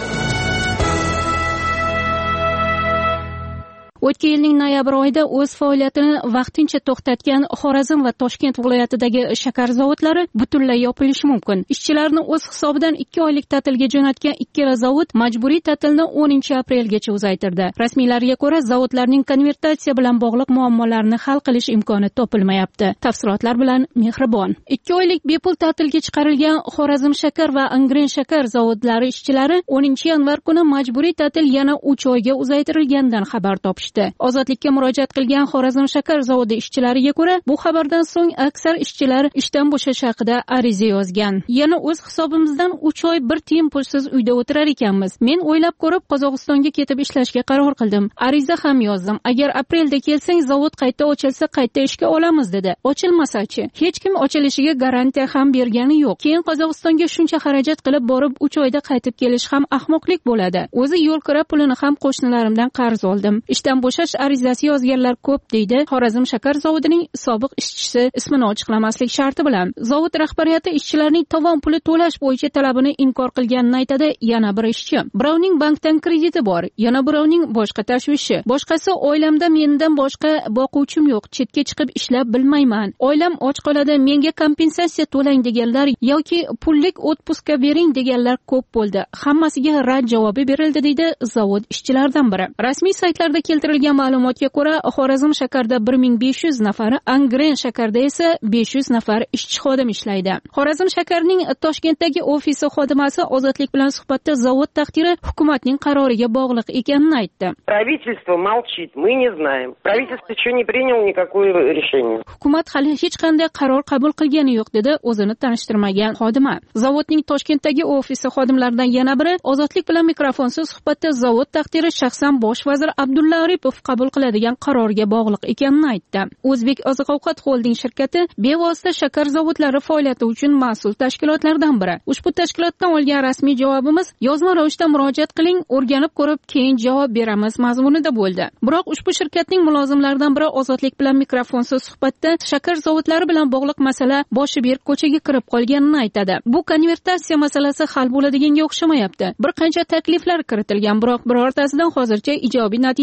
O'tgan yilning noyabr oyida o'z faoliyatini vaqtincha to'xtatgan Xorazm va Toshkent viloyatidagi shakar zavodlari butunlay yopilishi mumkin. Ishchilarni o'z hisobidan 2 oylik ta'tilga jo'natgan ikkala zavod majburiy ta'tilni 10-aprelgacha uzaytirdi. Rasmiylarga ko'ra, zavodlarning konvertatsiya bilan bog'liq muammolarini hal qilish imkoni topilmayapti. Tafsilotlar bilan Mehribon. 2 oylik bepul ta'tilga chiqarilgan Xorazm shakar va Angren shakar zavodlari ishchilari 10-yanvar kuni majburiy ta'til yana 3 oyga uzaytirilganidan xabar topishdi. Ozodlikka murojaat qilgan Xorazm shakar zavodi ishchilariga ko'ra, bu xabardan so'ng aksar ishchilar ishdan bo'shash haqida ariza yozgan. Yana o'z hisobimizdan 3 oy bir tiyin pulsiz uyda o'tirar ekanmiz. Men o'ylab ko'rib Qozog'istonga ketib ishlashga qaror qildim. Ariza ham yozdim. Agar aprelda kelsang, zavod qayta ochilsa, qayta ishga olamiz dedi. Ochilmasa-chi? Hech kim ochilishiga garantiya ham bergani yo'q. Keyin Qozog'istonga shuncha xarajat qilib borib 3 oyda qaytib kelish ham ahmoqlik bo'ladi. O'zi yo'l kira pulini ham qo'shnilarimdan qarz oldim. Ishdan bo'shash arizasi yozganlar ko'p deydi Xorazm shakar zavodining sobiq ishchisi ismini ochiqlamaslik sharti bilan. Zavod rahbariyati ishchilarning tovon puli to'lash bo'yicha talabini inkor qilganini aytadi yana bir ishchi. Birovning bankdan krediti bor, yana birovning boshqa tashvishi. Boshqasi oilamda mendan boshqa boquvchim yo'q, chetga chiqib ishlab bilmayman. Oilam och qoladi, menga kompensatsiya to'lang deganlar yoki pullik otpuska bering deganlar ko'p bo'ldi. Hammasiga rad javobi berildi deydi zavod ishchilaridan biri. Rasmiy saytlarda keltirilgan ma'lumotga ko'ra, Xorazm shakarda 1500 nafar, Angren shakarda esa 500 nafar ishchi xodim ishlaydi. Xorazm shakarning Toshkentdagi ofisi xodimasi Ozodlik bilan suhbatda zavod taqdiri hukumatning qaroriga bog'liq ekanini aytdi. Правительство молчит, мы не знаем. Правительство еще не приняло никакое решение. Hukumat hali hech qanday qaror qabul qilgani yo'q dedi o'zini tanishtirmagan xodima. Zavodning Toshkentdagi ofisi xodimlaridan yana biri Ozodlik bilan mikrofonsiz suhbatda zavod taqdiri shaxsan bosh vazir Abdulla Aripov qabul qiladigan qarorga bog'liq ekanini aytdi. O'zbek oziq-ovqat xolding shirkati bevosita shakar zavodlari faoliyati uchun mas'ul tashkilotlardan biri. Ushbu tashkilotdan olgan rasmiy javobimiz yozma ravishda murojaat qiling, o'rganib ko'rib keyin javob beramiz mazmunida bo'ldi. Biroq ushbu shirkatning mulozimlaridan biri Ozodlik bilan mikrofonsiz suhbatda shakar zavodlari bilan bog'liq masala boshi berk ko'chaga kirib qolganini aytadi. Bu konvertatsiya masalasi hal bo'ladiganga o'xshamayapti. Bir qancha takliflar kiritilgan, biroq birortasidan hozircha ijobiy natija yo'q.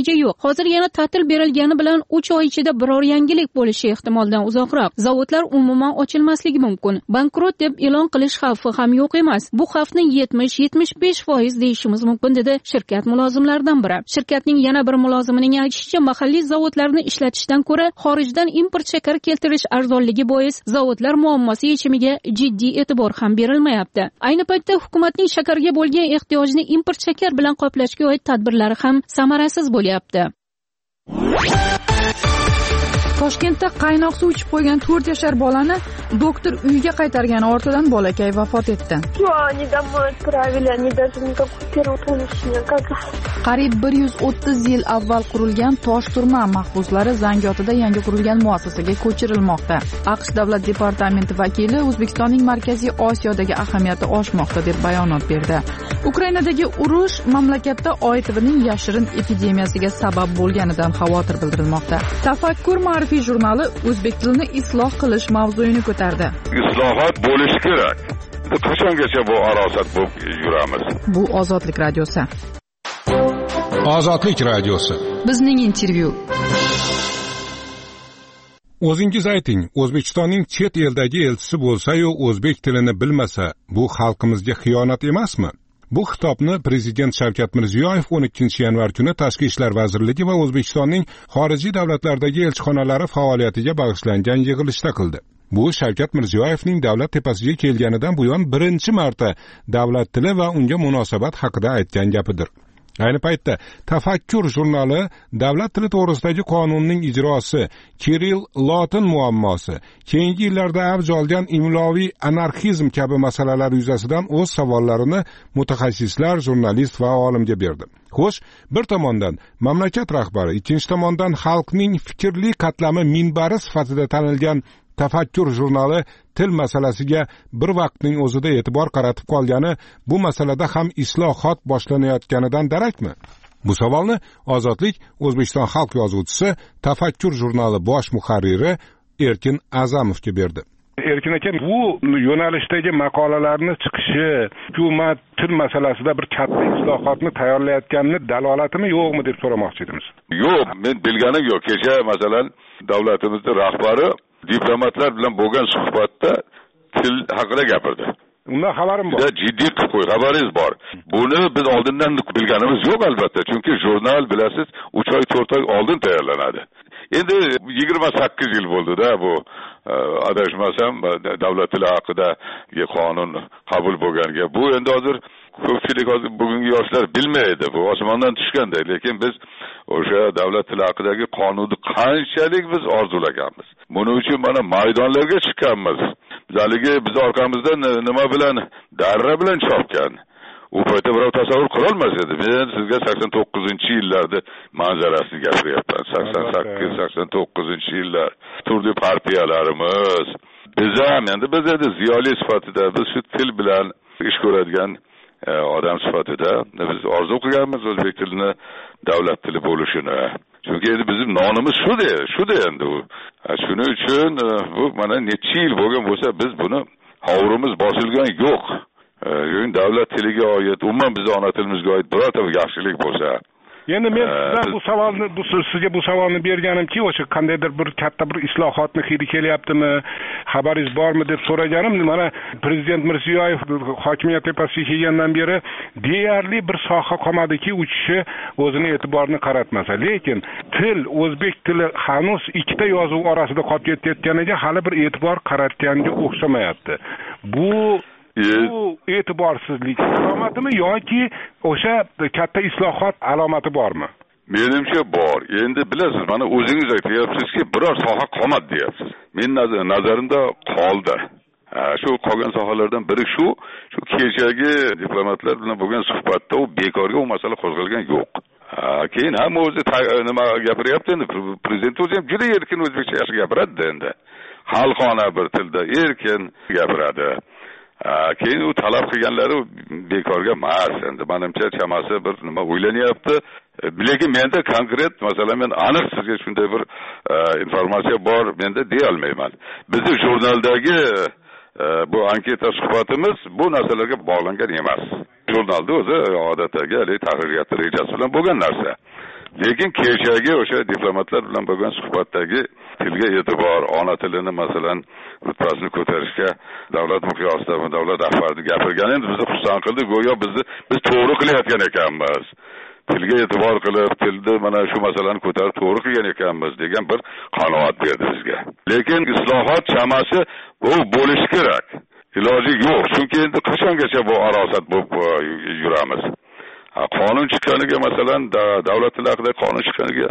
hozir yana ta'til berilgani bilan 3 oy ichida biror yangilik bo'lishi ehtimoldan uzoqroq. Zavodlar umuman ochilmasligi mumkin. Bankrot deb e'lon qilish xavfi ham yo'q emas. Bu xavfni 70-75% deyishimiz mumkin, dedi shirkat mulozimlaridan biri. Shirkatning yana bir mulozimining aytishicha, mahalliy zavodlarni ishlatishdan ko'ra xorijdan import shakar keltirish arzonligi bois zavodlar muammosi yechimiga jiddiy e'tibor ham berilmayapti. Ayni paytda hukumatning shakarga bo'lgan ehtiyojni import shakar bilan qoplashga oid tadbirlari ham samarasiz bo'lyapti. Toshkentda qaynoq suv ichib qo'ygan 4 yashar bolani doktor uyiga qaytargani ortidan bolakay vafot etdi. Они домой отправили, они даже никакую первую помощь не оказали. Qariyb 130 yil avval qurilgan tosh turma mahbuslari Zangiotida yangi qurilgan muassasaga ko'chirilmoqda. AQSh davlat departamenti vakili O'zbekistonning Markaziy Osiyodagi ahamiyati oshmoqda deb bayonot berdi. Ukrainadagi urush mamlakatda OITVning yashirin epidemiyasiga sabab bo'lganidan xavotir bildirilmoqda. Tafakkur ma'rifiy jurnali o'zbek tilini isloh qilish mavzuyini ko'tardi. Islohot bo'lishi kerak. Qachongacha bu arosat bo'lib yuramiz? Bu Ozodlik radiosi. Ozodlik radiosi. Bizning intervyu. O'zingiz ayting, O'zbekistonning chet eldagi elchisi bo'lsa-yu o'zbek tilini bilmasa, bu xalqimizga xiyonat emasmi? Bu xitobni Prezident Shavkat Mirziyoyev 12-yanvar kuni Tashqi ishlar vazirligi va O'zbekistonning xorijiy davlatlardagi elchixonalari faoliyatiga bag'ishlangan yig'ilishda qildi. Bu Shavkat Mirziyoyevning davlat tepasiga kelganidan buyon birinchi marta davlat tili va unga munosabat haqida aytgan gapidir. Ayni paytda Tafakkur jurnali davlat tili to'g'risidagi qonunning ijrosi, Kirill Lotin muammosi, keyingi yillarda avj olgan imloviy anarxizm kabi masalalar yuzasidan o'z savollarini mutaxassislar, jurnalist va olimga berdi. Xo'sh, bir tomondan mamlakat rahbari, ikkinchi tomondan xalqning fikrli qatlami minbari sifatida tanilgan Tafakkur jurnali til masalasiga bir vaqtning o'zida e'tibor qaratib qolgani bu masalada ham islohot boshlanayotganidan darakmi? Bu savolni Ozodlik O'zbekiston xalq yozuvchisi, Tafakkur jurnali bosh muharriri Erkin Azamovga berdi. Erkin aka, bu yo'nalishdagi maqolalarni chiqishi hukumat til masalasida bir katta islohotni tayyorlayotganini dalolatimi yo'qmi deb so'ramoqchi edimiz. Yo'q, men bilganim yo'q. Kecha masalan davlatimizning rahbari diplomatlar bilan bo'lgan suhbatda til haqida gapirdi. Undan xabarim bor. Jiddiy xabaringiz bor. Buni biz oldindan bilganimiz yo'q albatta. Chunki jurnal bilasiz 3 oy 4 oy oldin tayyorlanadi. Endi 28 yil bo'ldi-da bu adashmasam davlat tili haqidagi qonun qabul bo'lganiga. Bu endi hozir ko'pchilik hozir bugungi yoshlar bilmaydi. Bu osmondan tushganda, lekin biz o'sha davlat tili haqidagi qonunni qanchalik biz orzulaganmiz. Buning uchun mana maydonlarga chiqqanmiz. Biz orqamizdan nima bilan, darra bilan chopgan. U paytda birov tasavvur qila olmas edi. Men sizga 89-yillarda manzarasini gapiryapman. 88-89-yillar turli partiyalarimiz, biz endi ziyoli sifatida biz shu til bilan ish ko'radigan odam sifatida biz orzu qilganmiz o'zbek tilini davlat tili bo'lishini. Chunki endi bizim nonimiz shu-da endi u. Shuning uchun bu mana necha yil bo'lgan bo'lsa biz buni hovurimiz bosilgan yo'q. Davlat tiliga oid, umuman bizning ona tilimizga oid birorta yaxshilik bo'lsa. Endi men sizga bu savolni berganimki, o'sha qandaydir bir katta bir islohotni hidi kelyaptimi, xabaringiz bormi deb so'raganim. Mana Prezident Mirziyoyev hokimiyat tepasiga kelgandan beri deyarli bir soha qolmadiki, u kishi o'zini e'tiborini qaratmasa. Lekin til, o'zbek tili hanuz ikkita yozuv orasida qolib ketayotganiga hali bir e'tibor qaratganga o'xshamayapti. Bu e'tiborsizlik alomatimi yoki o'sha katta islohot alomati bormi? Menimcha bor. Endi bilasiz, mana o'zingiz aytyapsizki, biror soha qolmadi deyapsiz. Men nazarimda qoldi. Shu qolgan sohalardan biri shu kechagi diplomatlar bilan bo'lgan suhbatda u bekorga u masala qo'zg'algan yo'q. Keyin hamma o'zi nima gapiryapti endi, prezident o'zi ham juda erkin o'zbekcha yaxshi gapiradi endi. Xalqona bir tilda erkin gapiradi. Keyin u talab qilganlari bekorga emas. Endi menimcha chamasi bir nima o'ylanyapti. Lekin menda konkret, masalan, men aniq sizga shunday bir informatsiya bor, menda deya olmayman. Bizning jurnaldagi bu anketa suhbatimiz bu narsalarga bog'langan emas. Jurnalda o'zi odatdagi tahririyat rejasi bilan bo'lgan narsa. lekin kechagi o'sha diplomatlar bilan bo'lgan suhbatdagi tilga e'tibor, ona tilini masalan rutbasini ko'tarishga davlat miqyosida davlat rahbari gapirgani endi bizni xursand qildi, go'yo biz to'g'ri qilayotgan ekanmiz. Tilga e'tibor qilib, tilni mana shu masalani ko'tarib to'g'ri qilgan ekanmiz degan bir qanoat berdi bizga. Lekin islohot chamasi bu bo'lishi kerak. Iloji yo'q, chunki endi qachongacha bu arosat bo'lib yuramiz. Qonun chiqqaniga masalan davlat tili haqida qonun chiqqaniga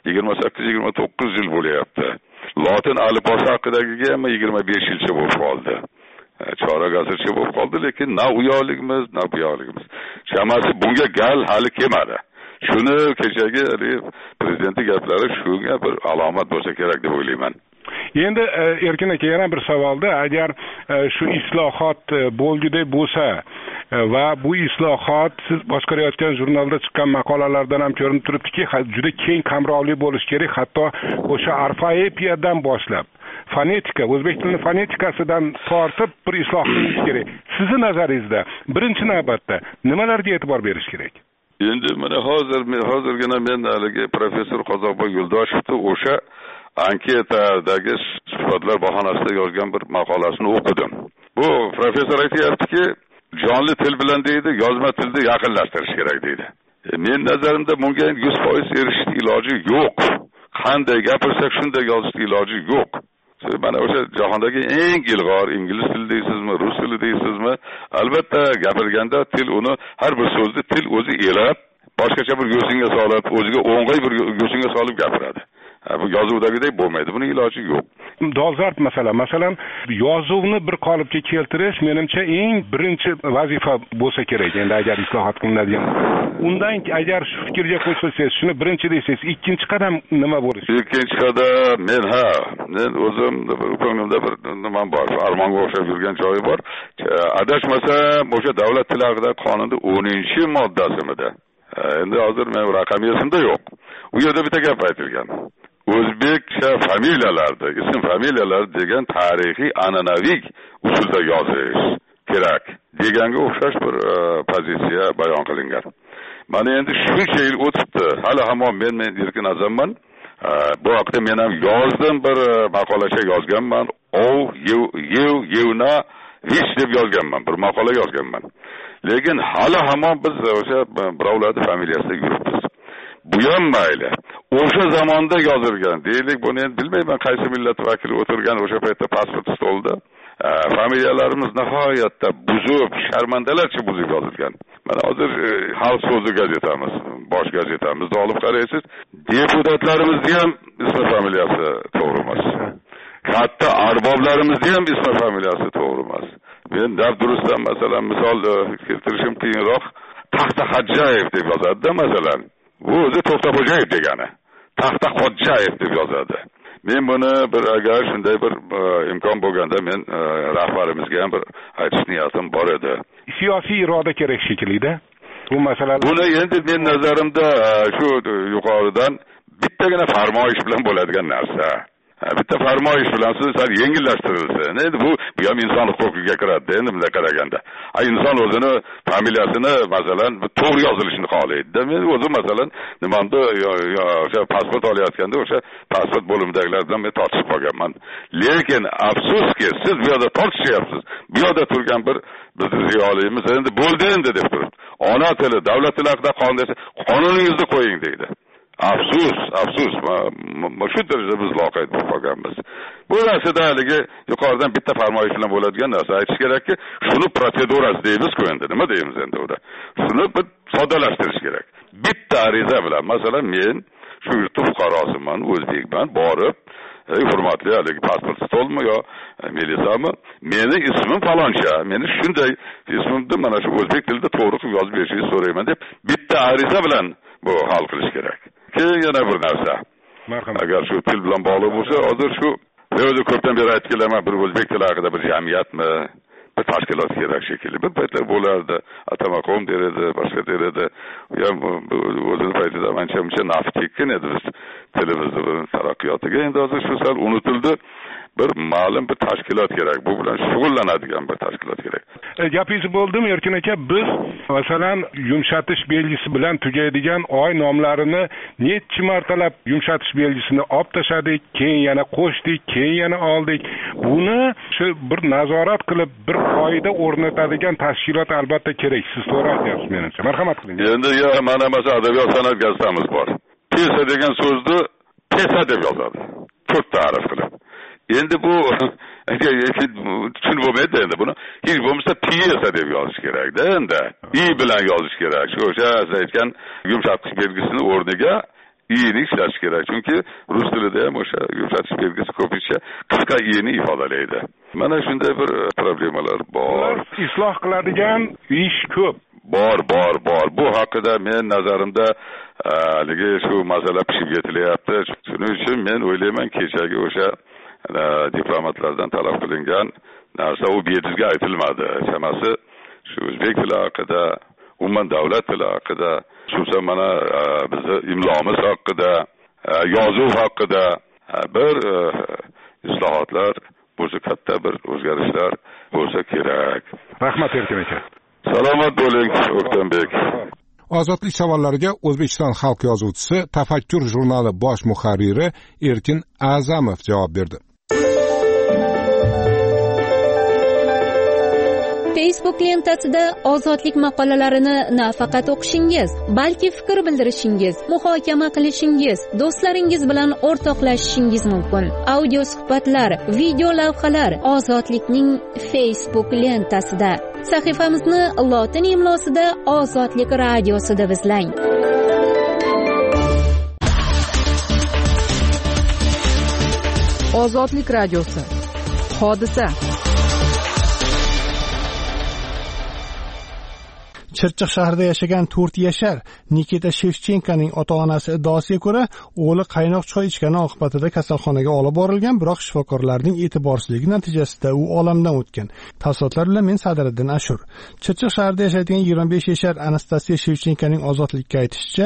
28-29 yil bo'lyapti. Lotin alifbosi haqidagiga ham 25 yilcha bo'lib qoldi. Chorak asrcha bo'lib qoldi, lekin na u yoqligimiz, na bu yoqligimiz. Chamasi bunga gal hali kelmadi. Shuni kechagi prezidentning gaplari shunga bir alomat bo'lsa kerak deb o'ylayman. Endi Erkin aka, yana bir savolda, agar shu islohot bo'lguday bo'lsa va bu islohot siz boshqarayotgan jurnalda chiqqan maqolalardan ham ko'rinib turibdiki, juda keng qamrovli bo'lishi kerak, hatto o'sha orfoepiyadan boshlab fonetika, o'zbek tilining fonetikasidan tortib bir isloh qilish kerak. Sizning nazaringizda birinchi navbatda nimalarga e'tibor berish kerak? Endi mana hozirgina men haligi professor Qozoqboy Yo'ldoshevni o'sha anketadagi suhbatlar bahonasida yozgan bir maqolasini o'qidim. Bu professor aytayaptiki, jonli til bilan deydi, yozma tilni yaqinlashtirish kerak deydi. Men nazarimda bunga 100% erishishning iloji yo'q. Qanday gapirsak shunday yozishning iloji yo'q. Mana o'sha jahondagi eng ilg'or ingliz tili deysizmi, rus tili deysizmi, albatta gapirganda til uni har bir so'zni til o'zi elab, boshqacha bir yo'singa solib, o'ziga o'ng'ay bir yo'singa solib gapiradi. Bu yozuvdagidek bo'lmaydi. Buning iloji yo'q. Dolzarb masalan, yozuvni bir qolipga keltirish menimcha eng birinchi vazifa bo'lsa kerak. Endi agar islohot qilinadigan. Undan agar shu fikrga qo'shilsangiz, shuni birinchi deysiz, ikkinchi qadam nima bo'lishi? Ikkinchi qadam men o'zim ko'nglimda bir nima bor, armonga o'xshab yurgan joyi bor. Adashmasam, o'sha davlat tili haqida qonunning 10-moddasimida. Endi hozir men raqam esimda yo'q. U yerda bitta gap aytilgan. O'zbekcha familiyalarda, ism familiyalar degan tarixiy an'anaviy usulda yozish kerak deganga o'xshash bir pozitsiya bayon qilingan. Mana endi shuncha yil o'tibdi. Hali hamon men Erkin Azamman. Bu haqda men ham yozdim, bir maqolacha yozganman. Yevna hech deb yozganman, bir maqola yozganman. Lekin hali hamon biz o'sha birovlarning familiyasida yuribmiz. Bu ham mayli. O'sha zamonda yozilgan. Deylik, buni endi bilmayman qaysi millat vakili o'tirgan o'sha paytda pasport stolida. Familiyalarimiz nihoyatda buzib, sharmandalarcha buzib yozilgan. Mana hozir Xalq so'zi gazetamiz, bosh gazetamizda olib qaraysiz, deputatlarimizni ham ism familiyasi to'g'ri emas. Katta arboblarimizning ham ism familiyasi to'g'ri emas. Men dabdurustdan masalan misol keltirishim qiyinroq. Taxtaxo'jayev deb yozadi masalan. Bu o'zi To'xtaxo'jayev degani. Taxtaxo'jayev deb yozadi. Men buni bir agar shunday bir imkon bo'lganda men rahbarimizga ham bir aytish niyatim bor edi. Siyosiy iroda kerak shekilli-da. Bu masalalar. Buni endi men nazarimda shu yuqoridan bittagina farmoyish bilan bo'ladigan narsa. Bitta farmoyish bilan siz yengillashtirilsa, endi bu ham inson huquqiga kiradi. Endi bunday qaraganda, inson o'zini familiyasini masalan to'g'ri yozilishini xohlaydi. Men o'zim masalan nimanda o'sha pasport olayotganda o'sha pasport bo'limidagilar bilan men tortishib qolganman. Lekin afsuski, siz bu yerda tortishyapsiz. Bu yerda turgan bir bizni ziyolimiz endi bo'ldi endi deb turibdi. Ona tili, davlat tili haqida qonun desa, qonuningizni qo'ying deydi. Afsus, shu darajada biz loqayd bo'lib qolganmiz. Bu narsada haligi yuqoridan bitta farmoyish bilan bo'ladigan narsa aytish kerakki, shuni protsedurasi deymiz-ku endi, nima deymiz endi unda. Shuni bir soddalashtirish kerak. Bitta ariza bilan, masalan men shu yurt fuqarosiman, o'zbekman, borib, hurmatli haligi pasport stolmi yo milisami, meni ismim faloncha, meni shunday ismimni mana shu o'zbek tilida to'g'ri qilib yozib berishingizni so'rayman deb bitta ariza bilan bu hal qilish kerak. Keyin yana bir narsa. Agar shu til bilan bog'liq bo'lsa, hozir shu o'zi ko'pdan beri aytib kelaman, bir o'zbek tili haqida bir jamiyatmi, bir tashkilot kerak shekilli. Bir paytlar bo'lardi, atamaqom derdi, boshqa derdi. Ham o'zini paytida ancha naf tekkan edi biz tilimizni taraqqiyotiga. Endi hozir shu sal unutildi. bir ma'lum bir tashkilot kerak. Bu bilan shug'ullanadigan bir tashkilot kerak. Gapingiz bo'ldimi Erkin aka? Biz masalan yumshatish belgisi bilan tugaydigan oy nomlarini necha martalab yumshatish belgisini olib tashladik, keyin yana qo'shdik, keyin yana oldik. Buni shu bir nazorat qilib bir qoida o'rnatadigan tashkilot albatta kerak. Siz to'g'ri aytyapsiz menimcha. Marhamat qiling. Endi mana adabiyot san'at gazetamiz bor. Pesa degan so'zni pesa deb yozadi. 4 ta'rif qilib. Endi bu tushunib bo'lmaydi endi buni. Hech bo'lmasa piyesa deb yozish kerak-da endi. I bilan yozish kerak. O'sha siz aytgan yumshatish belgisini o'rniga i'ni ishlatish kerak. Chunki rus tilida ham o'sha yumshatish belgisi ko'pincha qisqa i'ni ifodalaydi. Mana shunday bir problemalar bor. Isloh qiladigan ish ko'p. Bor. Bu haqida men nazarimda haligi shu masala pishib yetilyapti. Shuning uchun men o'ylayman kechagi o'sha diplomatlardan talab qilingan narsa u bejizga aytilmadi. Chamasi shu o'zbek tili haqida, umuman davlat tili haqida, xususan mana bizni imlomiz haqida, yozuv haqida bir islohotlar bo'lsa, katta bir o'zgarishlar bo'lsa kerak. Rahmat Erkin aka. Salomat bo'ling, O'ktanbek. Ozodlik savollariga O'zbekiston xalq yozuvchisi, Tafakkur jurnali bosh muharriri Erkin A'zamov javob berdi. Facebook lentasida ozodlik maqolalarini nafaqat o'qishingiz, balki fikr bildirishingiz, muhokama qilishingiz, do'stlaringiz bilan o'rtoqlashishingiz mumkin. Audio suhbatlar, video lavhalar Ozodlikning Facebook lentasida. Sahifamizni lotin imlosida Ozodlik radiosida izlang. Ozodlik radiosi. Hodisa. Chirchiq shahrida yashagan 4 yashar Nikita Shevchenkoning ota-onasi iddaosiga ko'ra, o'g'li qaynoq choy ichgani oqibatida kasalxonaga olib borilgan, biroq shifokorlarning e'tiborsizligi natijasida u olamdan o'tgan. Tafsilotlar bilan men Sadiriddin Ashur. Chirchiq shahrida yashaydigan 25 yashar Anastasiya Shevchenkoning ozodlikka aytishicha,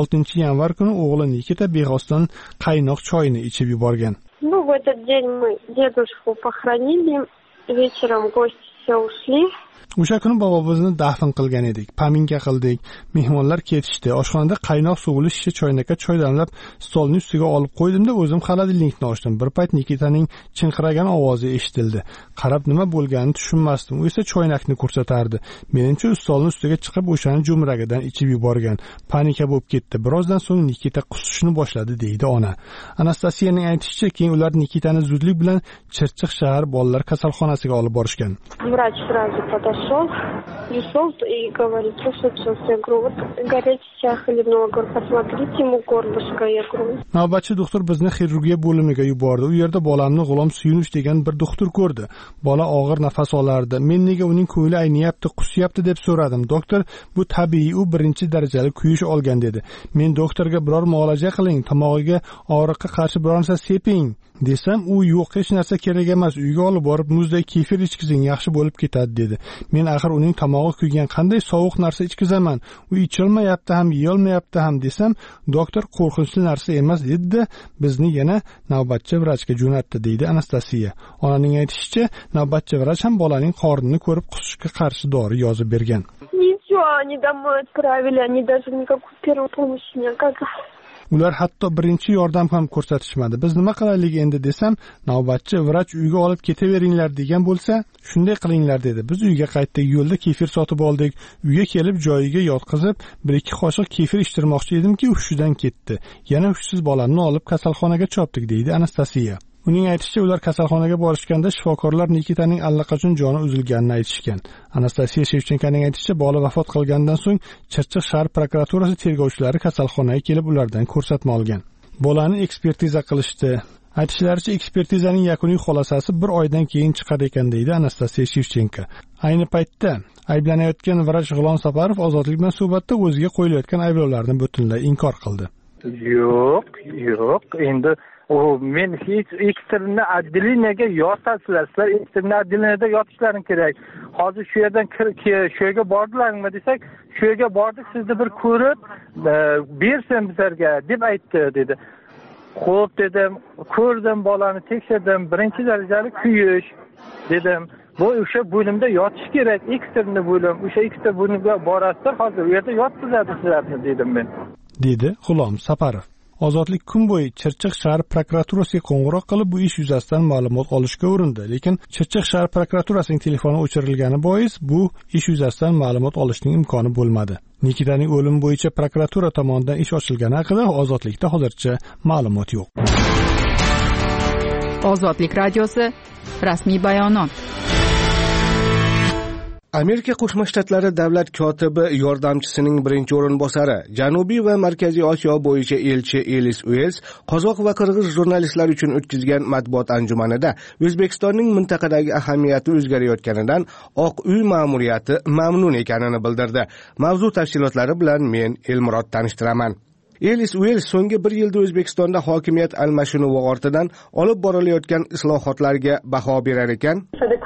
6 yanvar kuni o'g'li Nikita bexosdan qaynoq choyni ichib yuborgan. В этот день мы дедушку похоронили, вечером гости все ушли. O'sha kuni bobomizni dafn qilgan edik. Paminka qildik. Mehmonlar ketishdi. Oshxonada qaynoq suvli shisha choynakka choy damlab stolning ustiga olib qo'ydimda o'zim xolodilnikni ochdim. Bir payt Nikitaning chinqiragan ovozi eshitildi. Qarab nima bo'lganini tushunmasdim. U esa choynakni ko'rsatardi. Menimcha stolning ustiga chiqib o'shani jo'mragidan ichib yuborgan. Panika bo'lib ketdi. Birozdan so'ng Nikita qusishni boshladi, deydi ona. Anastasiyaning aytishicha, keyin ular Nikitani zudlik bilan Chirchiq shahar bolalar kasalxonasiga olib borishgan. Vrach сразу подошел, пришел и говорит, слушайте, я говорю, вот горячая хлебнула, говорю, посмотрите ему горлышко, я говорю. Navbatchi doktor bizni xirurgiya bo'limiga yubordi. U yerda bolamni G'ulom Suyunish degan bir doktor ko'rdi. Bola og'ir nafas olardi. Men nega uning ko'ngli ayniyapti, qusyapti deb so'radim. Doktor, bu tabiiy, u birinchi darajali kuyish olgan dedi. Men doktorga biror muolaja qiling, tomog'iga og'riqqa qarshi biror narsa seping desam, u yo'q, hech narsa kerak emas, uyga olib borib muzday kefir ichkizing, yaxshi bo'lib ketadi dedi. Men axir uning tomog'i kuygan, qanday sovuq narsa ichkizaman? U icholmayapti ham, yeyolmayapti ham desam, doktor qo'rqinchli narsa emas dedi-da, bizni yana navbatchi vrachga jo'natdi, deydi Anastasiya. Onaning aytishicha, navbatchi vrach ham bolaning qornini ko'rib qusishga qarshi dori yozib bergan. Nичего, они домой отправили, они даже никакую первую помощь не оказали. Ular hatto birinchi yordam ham ko'rsatishmadi. Biz nima qilaylik endi desam, navbatchi vrach uyga olib ketaveringlar degan bo'lsa, shunday qilinglar dedi. Biz uyga qaytdik, yo'lda kefir sotib oldik. Uyga kelib joyiga yotqizib, 1-2 qoshiq kefir ichtirmoqchi edimki, hushidan ketdi. Yana hushsiz bolamni olib kasalxonaga chopdik, deydi Anastasiya. Uning aytishicha, ular kasalxonaga borishganda shifokorlar Nikitaning allaqachon joni uzilganini aytishgan. Anastasiya Shevchenkoning aytishicha, bola vafot qilgandan so'ng Chirchiq shahar prokuraturasi tergovchilari kasalxonaga kelib ulardan ko'rsatma olgan. Bolani ekspertiza qilishdi. Aytishlaricha, ekspertizaning yakuniy xulosasi 1 oydan keyin chiqar ekan, deydi Anastasiya Shevchenko. Ayni paytda ayblanayotgan vrach G'ulom Saparov ozodlik bilan suhbatda o'ziga qo'yilayotgan ayblovlarni butunlay inkor qildi. Yo'q, endi men hech eksterni отделениyaga yotasizlar. Sizlar eksterni отделенияda yotishlaring kerak. Hozir shu yerdan shu yerga bordilarmi desak, shu yerga bordik, sizni bir ko'rib bersin bizlarga deb aytdi dedi. xo'p dedim, ko'rdim, bolani tekshirdim, birinchi darajali kuyish dedim. Bu o'sha bo'limda yotish kerak, eksterni bo'lim. O'sha ekster bo'limga borasizlar, hozir u yerda yotqizadi sizlarni dedim men. Dedi G'ulom Saparov. Ozodlik kun bo'yi Chirchiq shahar prokuraturasiga qo'ng'iroq qilib bu ish yuzasidan ma'lumot olishga urindi, lekin Chirchiq shahar prokuraturasining telefoni o'chirilgani bois bu ish yuzasidan ma'lumot olishning imkoni bo'lmadi. Nikitaning o'limi bo'yicha prokuratura tomonidan ish ochilgani haqida Ozodlikda hozircha ma'lumot yo'q. Ozodlik radiosi rasmiy bayonot. Amerika Qo'shma Shtatlari davlat kotibi yordamchisining birinchi o'rinbosari, Janubiy va Markaziy Osiyo bo'yicha elchi Elis Uels qozoq va qirg'iz jurnalistlar uchun o'tkazgan matbuot anjumanida O'zbekistonning mintaqadagi ahamiyati o'zgarayotganidan Oq uy ma'muriyati mamnun ekanini bildirdi. Mavzu tafsilotlari bilan men Elmurod tanishtiraman. Elis Uels so'nggi bir yilda O'zbekistonda hokimiyat almashinuvi ortidan olib borilayotgan islohotlarga baho berar ekan.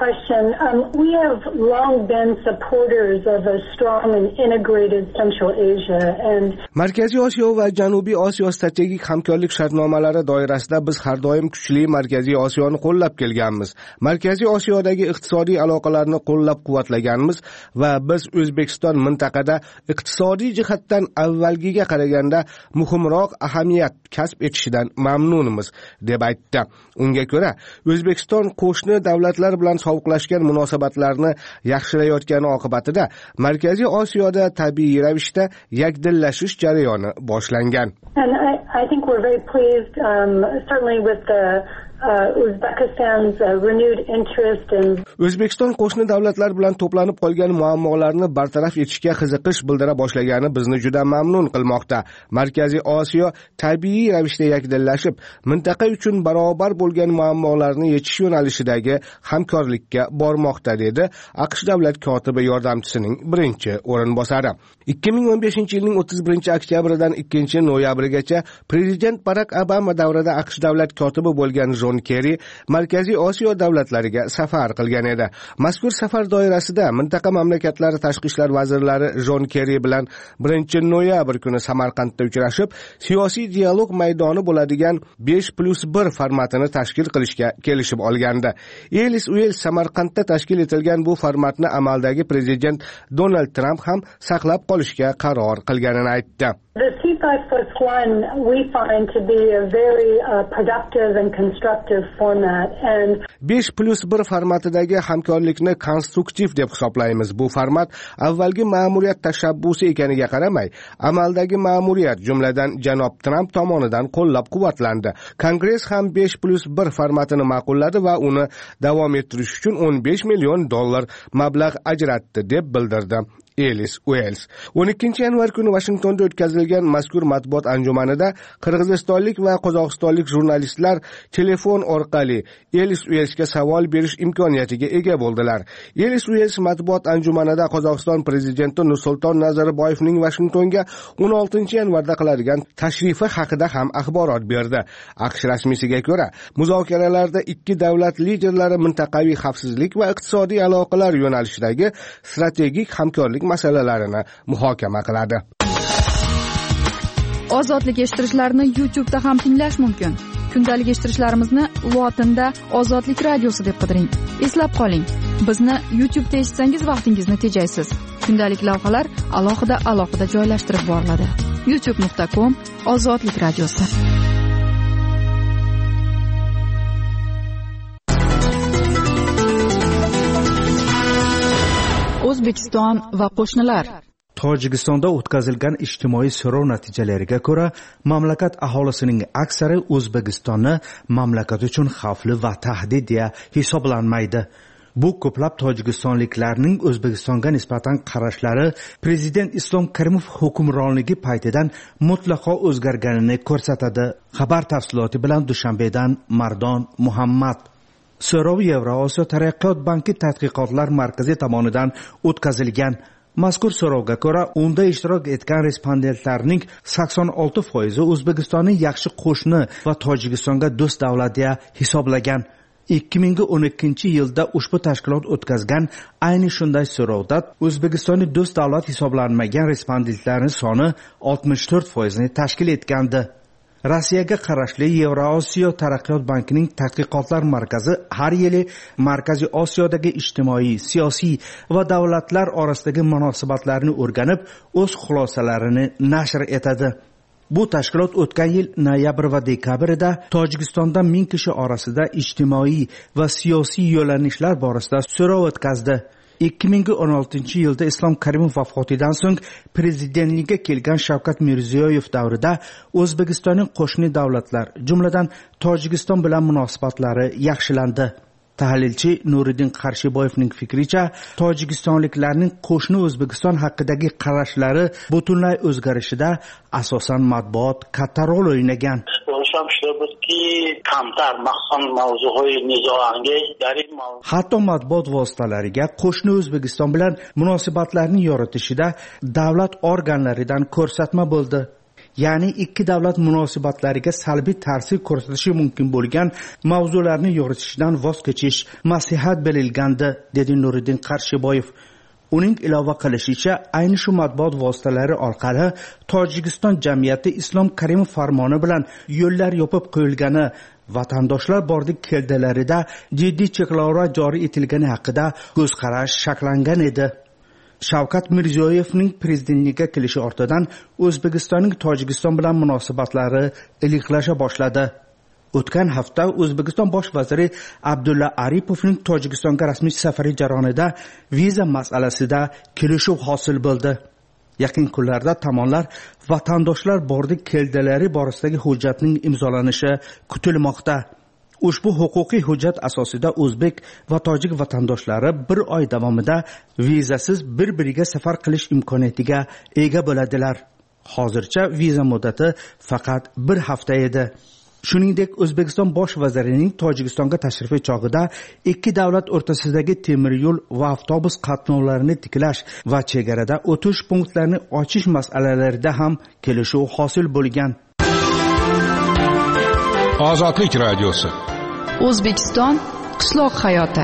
We have long been supporters of a strong and integrated Central Asia and Markaziy Osiyo va Janubiy Osiyo strategik hamkorlik shartnomalari doirasida biz har doim kuchli Markaziy Osiyoni qo'llab kelganmiz. Markaziy Osiyodagi iqtisodiy aloqalarni qo'llab-quvvatlaganmiz va biz O'zbekiston mintaqada iqtisodiy jihatdan avvalgiga qaraganda muhimroq ahamiyat kasb etishidan mamnunmiz deb aytdi. Unga ko'ra, O'zbekiston qo'shni davlatlar bilan sovuqlashgan munosabatlarni yaxshilayotgani oqibatida Markaziy Osiyoda tabiiy ravishda yakdillashish jarayoni boshlangan. And I think we're very pleased certainly with the Uzbekistan's renewed interest in O'zbekiston qo'shni davlatlar bilan to'planib qolgan muammolarni bartaraf etishga qiziqish bildira boshlagani bizni juda mamnun qilmoqda. Markaziy Osiyo tabiiy ravishda yakdillashib, mintaqa uchun barobar bo'lgan muammolarni yechish yo'nalishidagi hamkorlikka bormoqda, dedi AQSh davlat kotibi yordamchisining birinchi o'rinbosari. 2015-yilning 31-oktyabridan 2-noyabrigacha prezident Barak Obama davrida AQSh davlat kotibi bo'lgan Jon Kerri Markaziy Osiyo davlatlariga safar qilgan edi. Mazkur safar doirasida mintaqa mamlakatlari tashqi ishlar vazirlari Jon Kerri bilan 1-noyabr kuni Samarqandda uchrashib, siyosiy dialog maydoni bo'ladigan 5+1 formatini tashkil qilishga kelishib olgandi. Elis Uels Samarqandda tashkil etilgan bu formatni amaldagi prezident Donald Trump ham saqlab qolishga qaror qilganini aytdi. The C5+1 we find to be a very productive and constructive format and 5+1 formatidagi hamkorlikni konstruktiv deb hisoblaymiz. Bu format avvalgi ma'muriyat tashabbusi ekaniga qaramay, amaldagi ma'muriyat jumladan janob Trump tomonidan qo'llab-quvvatlandi. Kongress ham 5+1 formatini ma'qulladi va uni davom ettirish uchun $15 million mablag' ajratdi deb bildirdi Elis Uels. 12-yanvar kuni Washingtonda o'tkazilgan mazkur matbuot anjumanida qirg'izistonlik va qozog'istonlik jurnalistlar telefon orqali Elis Uelsga savol berish imkoniyatiga ega bo'ldilar. Elis Uels matbuot anjumanida Qozog'iston prezidenti Nursulton Nazarboyevning Washingtonga 16-yanvarda qiladigan tashrifi haqida ham axborot berdi. AQSh rasmiysiga ko'ra, muzokaralarda ikki davlat liderlari mintaqaviy xavfsizlik va iqtisodiy aloqalar yo'nalishidagi strategik hamkorlik masalalarini muhokama qiladi. Ozodlik eshittirishlarni YouTube'da ham tinglash mumkin. Kundalik eshittirishlarimizni lotinda Ozodlik radiosi deb qidiring. Eslab qoling, bizni YouTube'da eshitsangiz vaqtingizni tejaysiz. Kundalik lavhalar alohida joylashtirib boriladi. youtube.com/Ozodlik radiosi. O'zbekiston va qo'shnilar. Tojikistonda o'tkazilgan ijtimoiy so'rov natijalariga ko'ra, mamlakat aholisining aksari O'zbekistonni mamlakat uchun xavfli va tahdid deya hisoblanmaydi. Bu ko'plab tojikistonliklarning O'zbekistonga nisbatan qarashlari prezident Islom Karimov hukmronligi paytidan mutlaqo o'zgarganini ko'rsatadi. Xabar tafsiloti bilan Dushanbedan Mardon Muhammad. So'rov Yevrosiyo taraqqiyot banki tadqiqotlar markazi tomonidan o'tkazilgan. Mazkur so'rovga ko'ra, unda ishtirok etgan respondentlarning 86% O'zbekistonni yaxshi qo'shni va Tojikistonga do'st davlat deya hisoblagan. 2012-yilda ushbu tashkilot o'tkazgan ayni shunday so'rovda O'zbekistonni do'st davlat hisoblanmagan respondentlarning soni 64% tashkil etgandi. Rossiyaga qarashli Yevrosiyo taraqqiyot bankining tadqiqotlar markazi har yili Markaziy Osiyodagi ijtimoiy, siyosiy va davlatlar orasidagi munosabatlarni o'rganib, o'z xulosalarini nashr etadi. Bu tashkilot o'tgan yil noyabr va dekabrda Tojikistonda 1000 kishi orasida ijtimoiy va siyosiy yo'nalishlar borasida so'rov o'tkazdi. 2016-yilda Islom Karimov vafotidan so'ng prezidentlikka kelgan Shavkat Mirziyoyev davrida O'zbekistonning qo'shni davlatlar, jumladan Tojikiston bilan munosabatlari yaxshilandi. Tahlilchi Nuriddin Qarshiboyevning fikricha, tojikistonliklarning qo'shni O'zbekiston haqidagi qarashlari butunlay o'zgarishida asosan matbuot katta rol o'ynagan. Hatto matbuot vositalariga qo'shni O'zbekiston bilan munosabatlarni yoritishida davlat organlaridan ko'rsatma bo'ldi. Ya'ni ikki davlat munosabatlariga salbiy ta'sir ko'rsatishi mumkin bo'lgan mavzularni yoritishdan voz kechish maslahat berilgandi, dedi Nuriddin Qarshiboyev. Uning ilova qilishicha, ayni shu matbuot vositalari orqali Tojikiston jamiyati Islom Karimov farmoni bilan yo'llar yopib qo'yilgani, vatandoshlar bordik keldilarida jiddiy cheklovlar joriy etilgani haqida ko'z qarash shakllangan edi. Shavkat Mirziyoyevning prezidentlikka kelishi ortidan O'zbekistonning Tojikiston bilan munosabatlari iliqlasha boshladi. O'tgan hafta O'zbekiston bosh vaziri Abdulla Aripovning Tojikistonga rasmiy safari jarayonida viza masalasida kelishuv hosil bo'ldi. Yaqin kunlarda tomonlar vatandoshlar bordik keldilari borasidagi hujjatning imzolanishi kutilmoqda. Ushbu huquqiy hujjat asosida o'zbek va tojik vatandoshlari bir oy davomida vizasiz bir-biriga safar qilish imkoniyatiga ega bo'ladilar. Hozircha viza muddati faqat 1 hafta edi. Shuningdek, O'zbekiston bosh vazirining Tojikistonga tashrifi chog'ida ikki davlat o'rtasidagi temir yo'l va avtobus qatnovlarini tiklash va chegarada o'tish punktlarini ochish masalalarida ham kelishuv hosil bo'lgan. Ozodlik radiosi. O'zbekiston qishloq hayoti.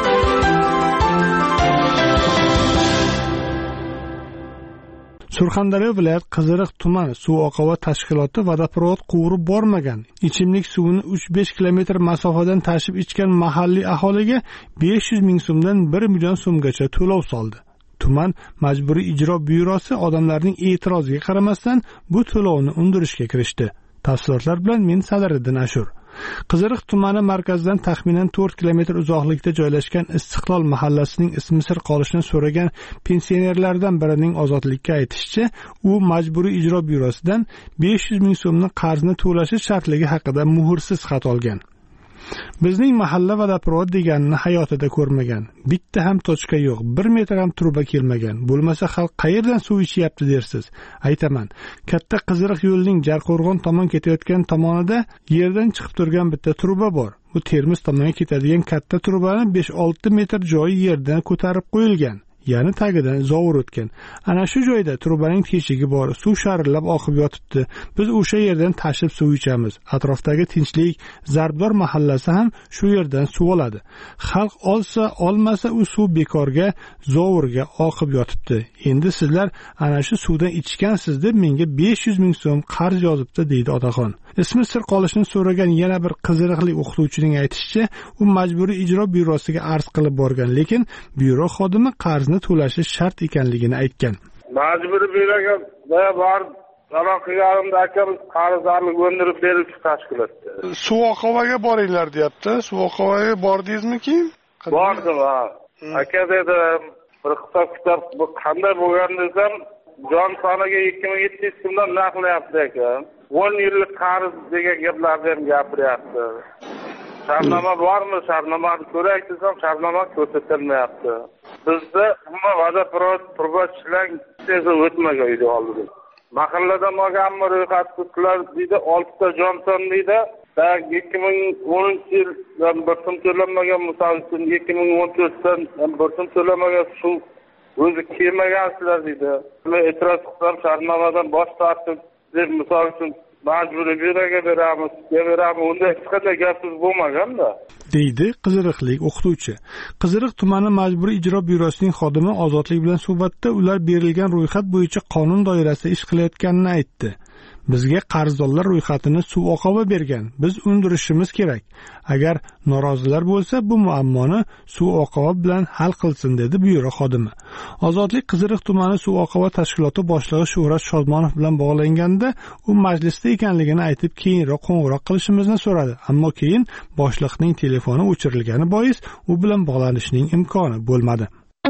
Surxondaryo viloyat Qiziriq tumani suv oqova tashkiloti vodoprovod quvurib bormagan ichimlik suvini 3-5 kilometr masofadan tashib ichgan mahalliy aholiga 500 ming so'mdan 1 million so'mgacha to'lov soldi. Tuman majburiy ijro byurosi odamlarning e'tiroziga qaramasdan bu to'lovni undirishga kirishdi. Tafsilotlar bilan men Sadiriddin Ashur. Qiziriq tumani markazidan taxminan 4 kilometr uzoqlikda joylashgan Istiqlol mahallasining ismi sir qolishini so'ragan pensionerlardan birining ozodlikka aytishicha, u majburiy ijro byurosidan 500 ming so'mni qarzni to'lashi shartligi haqida muhrsiz xat olgan. Bizning mahalla vodoprovod deganini hayotida ko'rmagan. Bitta ham tochka yo'q, 1 metr ham truba kelmagan. Bo'lmasa xalq qayerdan suv ichyapti dersiz. Aytaman, katta Qiziriq yo'lining Jarqo'rg'on tomon ketayotgan tomonida yerdan chiqib turgan bitta truba bor. Bu Termiz tomonga ketadigan katta trubani 5-6 metr joyi yerdan ko'tarib qo'yilgan. Ya'ni tagidan zovur o'tgan. Ana shu joyda trubaning teshigi bor, suv sharillab oqib yotibdi. Biz o'sha yerdan tashib suv ichamiz. Atrofdagi tinchlik, Zarbdor mahallasi ham shu yerdan suv oladi. Xalq olsa, olmasa u suv bekorga, zovurga oqib yotibdi. Endi sizlar ana shu suvdan ichgansiz deb menga 500 ming so'm qarz yozibdi, deydi otaxon. Ismi sir qolishini so'ragan yana bir qiziriqli o'qituvchining aytishicha, u majburiy ijro byurosiga arz qilib borgan, lekin byuro xodimi qarzni to'lashi shart ekanligini aytgan. Majburiy byuroga borib talab qilganimda akamiz qarzlarni g'ondirib beruvchi tashkilotda. Suv oqovaga boringlar deyapti. Suv oqovaga bordingizmi keyin? Bordim, ha. Aka dedi, bir hisob-kitob bu qanday bo'lgan desam, jon soniga 2700 so'mdan naqlyapti ekan. 10 yillik qarz degan gaplarni ham gapiryapti. Shartnoma bormi? Shartnomani ko'rak desam, shartnoma ko'rsatilmayapti. Bizda umuman vodoprovod trubachilar tezda o'tmagan edi oldin. Mahalladan olganmi ro'yxatlar deydi, 6 ta Johnson deydi. 2010-yildan bir so'm to'lanmagan, misol uchun 2014dan bir so'm to'lanmagan suv o'zi kelmagansizlar deydi. Men e'tiroz qilsam, shartnomadan bosh tortib deb misol uchun majburiy byuroga beramiz. Unday hech qanday gapsiz bo'lmagan-da, deydi qiziriqlik o'qituvchi. Qiziriq tumani majburiy ijro byurosining xodimi Ozodlik bilan suhbatda ular berilgan ro'yxat bo'yicha qonun doirasida ish qilayotganini aytdi. bizga qarzdorlar ro'yxatini suv oqova bergan. Biz undirishimiz kerak. Agar norozilar bo'lsa, bu muammoni suv oqova bilan hal qilsin, dedi byuro xodimi. Ozodlik Qiziriq tumani suv oqova tashkiloti boshlig'i Shuhrat Shodmonov bilan bog'langanda u majlisda ekanligini aytib, keyinroq qo'ng'iroq qilishimizni so'radi. Ammo keyin boshliqning telefoni o'chirilgani bois u bilan bog'lanishning imkoni bo'lmadi.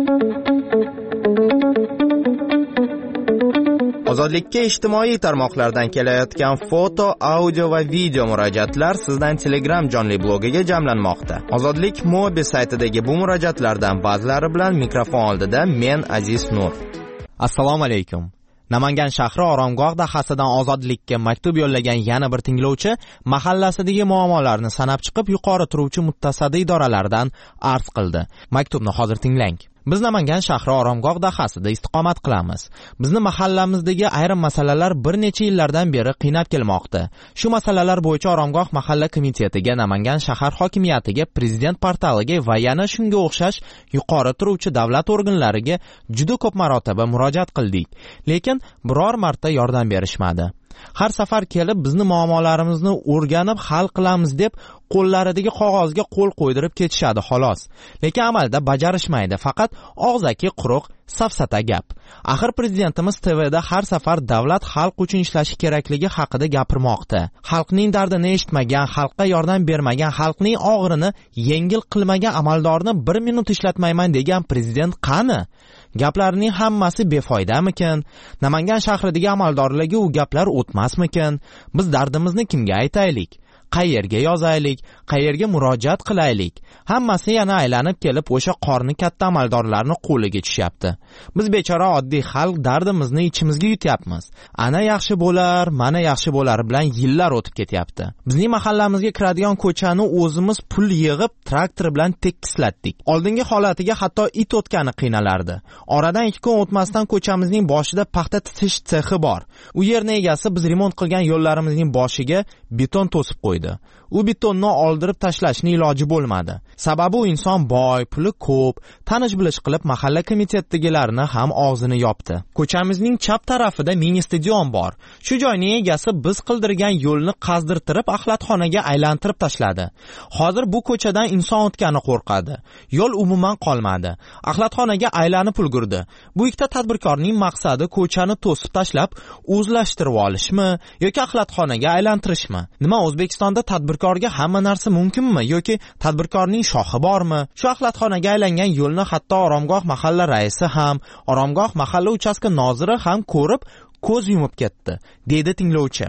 Ozodlikka ijtimoiy tarmoqlardan kelayotgan foto, audio va video murojaatlar sizdan Telegram jonli blogiga jamlanmoqda. Ozodlik Mobi saytidagi bu murojaatlardan ba'zilari bilan mikrofon oldida men Aziz Nur. Assalomu alaykum. Namangan shahri Oromgoh dahasidan Ozodlikka maktub yo'llagan yana bir tinglovchi mahallasidagi muammolarni sanab chiqib, yuqori turuvchi mutasaddi idoralardan arz qildi. Maktubni hozir tinglang. Biz Namangan shahri Oromgoh dahasida istiqomat qilamiz. Bizni mahallamizdagi ayrim masalalar bir necha yillardan beri qiynab kelmoqda. Shu masalalar bo'yicha Oromgoh mahalla komitetiga, Namangan shahar hokimiyatiga, prezident portaliga va yana shunga o'xshash yuqori turuvchi davlat organlariga juda ko'p marotaba murojaat qildik. Lekin biror marta yordam berishmadi. Har safar kelib bizni muammolarimizni o'rganib hal qilamiz deb qo'llaridagi qog'ozga qo'l qo'ydirib ketishadi xolos. Lekin amalda bajarishmaydi, faqat og'zaki quruq safsata gap. Axir prezidentimiz TVda har safar davlat xalq uchun ishlashi kerakligi haqida gapirmoqda. Xalqning dardini eshitmagan, xalqqa yordam bermagan, xalqning og'irini yengil qilmagan amaldorni 1 minut ishlatmayman degan prezident qani? Gaplarning hammasi befoydamikin? Namangan shahridagi amaldorlarga u gaplar o'tmasmikin? Biz dardimizni kimga aytaylik? Qayerga yozaylik, qayerga murojaat qilaylik? Hammasi yana aylanib kelib o'sha qorni katta amaldorlarni qo'liga tushyapti. Biz bechora oddiy xalq dardimizni ichimizga yutyapmiz. Ana yaxshi bo'lar, mana yaxshi bo'lar bilan yillar o'tib ketyapti. Bizning mahallamizga kiradigan ko'chani o'zimiz pul yig'ib traktor bilan tekislatdik. Oldingi holatiga hatto it o'tgani qiynalardi. Oradan 2 kun o'tmasdan ko'chamizning boshida paxta titish sexi bor. U yerning egasi biz remont qilgan yo'llarimizning boshiga beton to'sib qo'ydi. U betonni oldirib tashlashning iloji bo'lmadi. Sababi u inson boy, puli ko'p, tanish bilish qilib mahalla komitetidagilarni ham og'zini yopdi. Ko'chamizning chap tarafida mini stadion bor. Shu joyning egasi biz qildirgan yo'lni qazdirtirib axlatxonaga aylantirib tashladi. Hozir bu ko'chadan inson o'tgani qo'rqadi. Yo'l umuman qolmadi. Axlatxonaga aylanib ulgurdi. Bu ikkita tadbirkorning maqsadi ko'chani to'sib tashlab o'zlashtirib olishmi yoki axlatxonaga aylantirishmi? Nima, O'zbekistonda tadbirkorga hamma narsa mumkinmi yoki tadbirkorning shoxi bormi? Shu axlatxonaga aylangan yo'lni hatto Oromgoh mahalla raisi ham, Oromgoh mahalla uchastka noziri ham ko'rib ko'z yumib ketdi, dedi tinglovchi.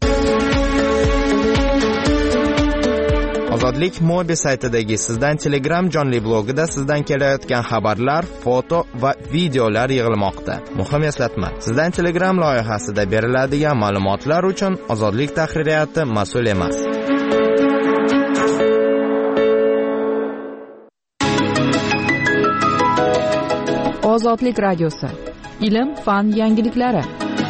Ozodlik Mobi saytidagi sizdan Telegram jonli blogida sizdan kelayotgan xabarlar, foto va videolar yig'ilmoqda. Muhim eslatma, sizdan Telegram loyihasida beriladigan ma'lumotlar uchun Ozodlik tahririyati mas'ul emas. Ozodlik radiosi. Ilm, fan yangiliklari.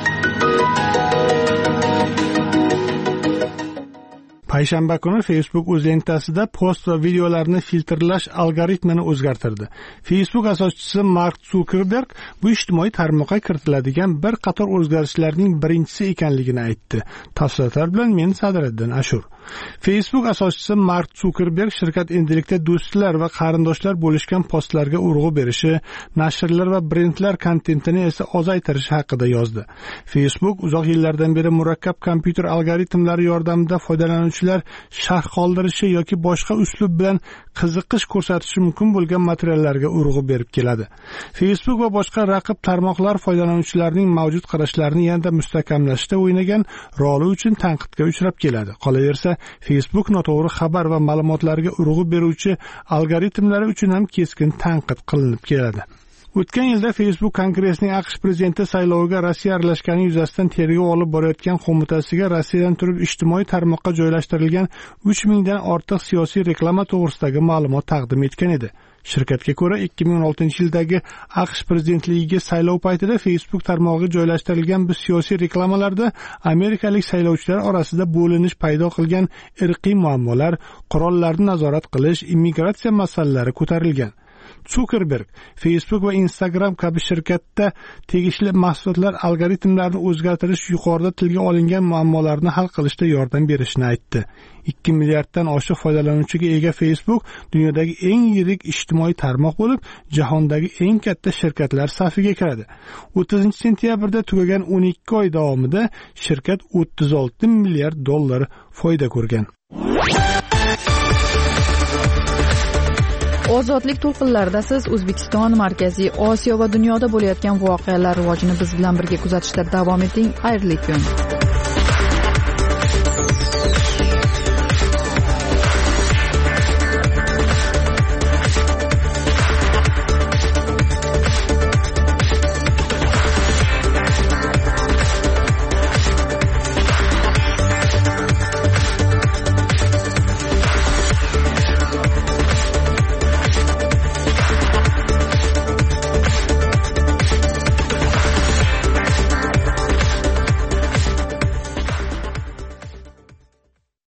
Payshanba kuni Facebook o'z lentasida post va videolarni filtrlash algoritmini o'zgartirdi. Facebook asoschisi Mark Zuckerberg bu ijtimoiy tarmoqqa kiritiladigan bir qator o'zgarishlarning birinchisi ekanligini aytdi. Tafsilotlar bilan men Sadriddin Ashur. Facebook asoschisi Mark Zuckerberg shirkat endilikda do'stlar va qarindoshlar bo'lishgan postlarga urg'u berishi, nashrlar va brendlar kontentini esa ozaytirishi haqida yozdi. Facebook uzoq yillardan beri murakkab kompyuter algoritmlari yordamida foydalanuvchilar sharh qoldirishi yoki boshqa uslub bilan qiziqish ko'rsatishi mumkin bo'lgan materiallarga urg'u berib keladi. Facebook va boshqa raqib tarmoqlar foydalanuvchilarning mavjud qarashlarini yanada mustahkamlashda o'ynagan roli uchun tanqidga uchrab keladi. Qolaversa, Facebook noto'g'ri xabar va ma'lumotlarga urg'u beruvchi algoritmlari uchun ham keskin tanqid qilinib keladi. O'tgan yilda Facebook Kongressning AQSh prezidenti sayloviga Rossiya aralashgani yuzasidan tergov olib borayotgan qo'mitasiga Rossiyadan turib ijtimoiy tarmoqqa joylashtirilgan 3000 dan ortiq siyosiy reklama to'g'risidagi ma'lumot taqdim etgan edi. Shirkatga ko'ra 2016-yildagi AQSh prezidentligiga saylov paytida Facebook tarmog'iga joylashtirilgan bu siyosiy reklamalarda amerikalik saylovchilar orasida bo'linish paydo qilgan irqiy muammolar, qurollarni nazorat qilish, immigratsiya masalalari ko'tarilgan. Zuckerberg Facebook va Instagram kabi shirkatda tegishli mahsulotlar algoritmlarini o'zgartirish yuqorida tilga olingan muammolarni hal qilishda yordam berishini aytdi. 2 milliarddan oshiq foydalanuvchiga ega Facebook dunyodagi eng yirik ijtimoiy tarmoq bo'lib, jahondagi eng katta shirkatlar safiga kiradi. 30-sentyabrda tugagan 12 oy davomida shirkat 36 milliard dollar foyda ko'rgan. Ozodlik to'lqinlarida siz O'zbekiston, Markaziy Osiyo va dunyoda bo'layotgan voqealar rivojini biz bilan birga kuzatishda davom eting. Xayrli kun.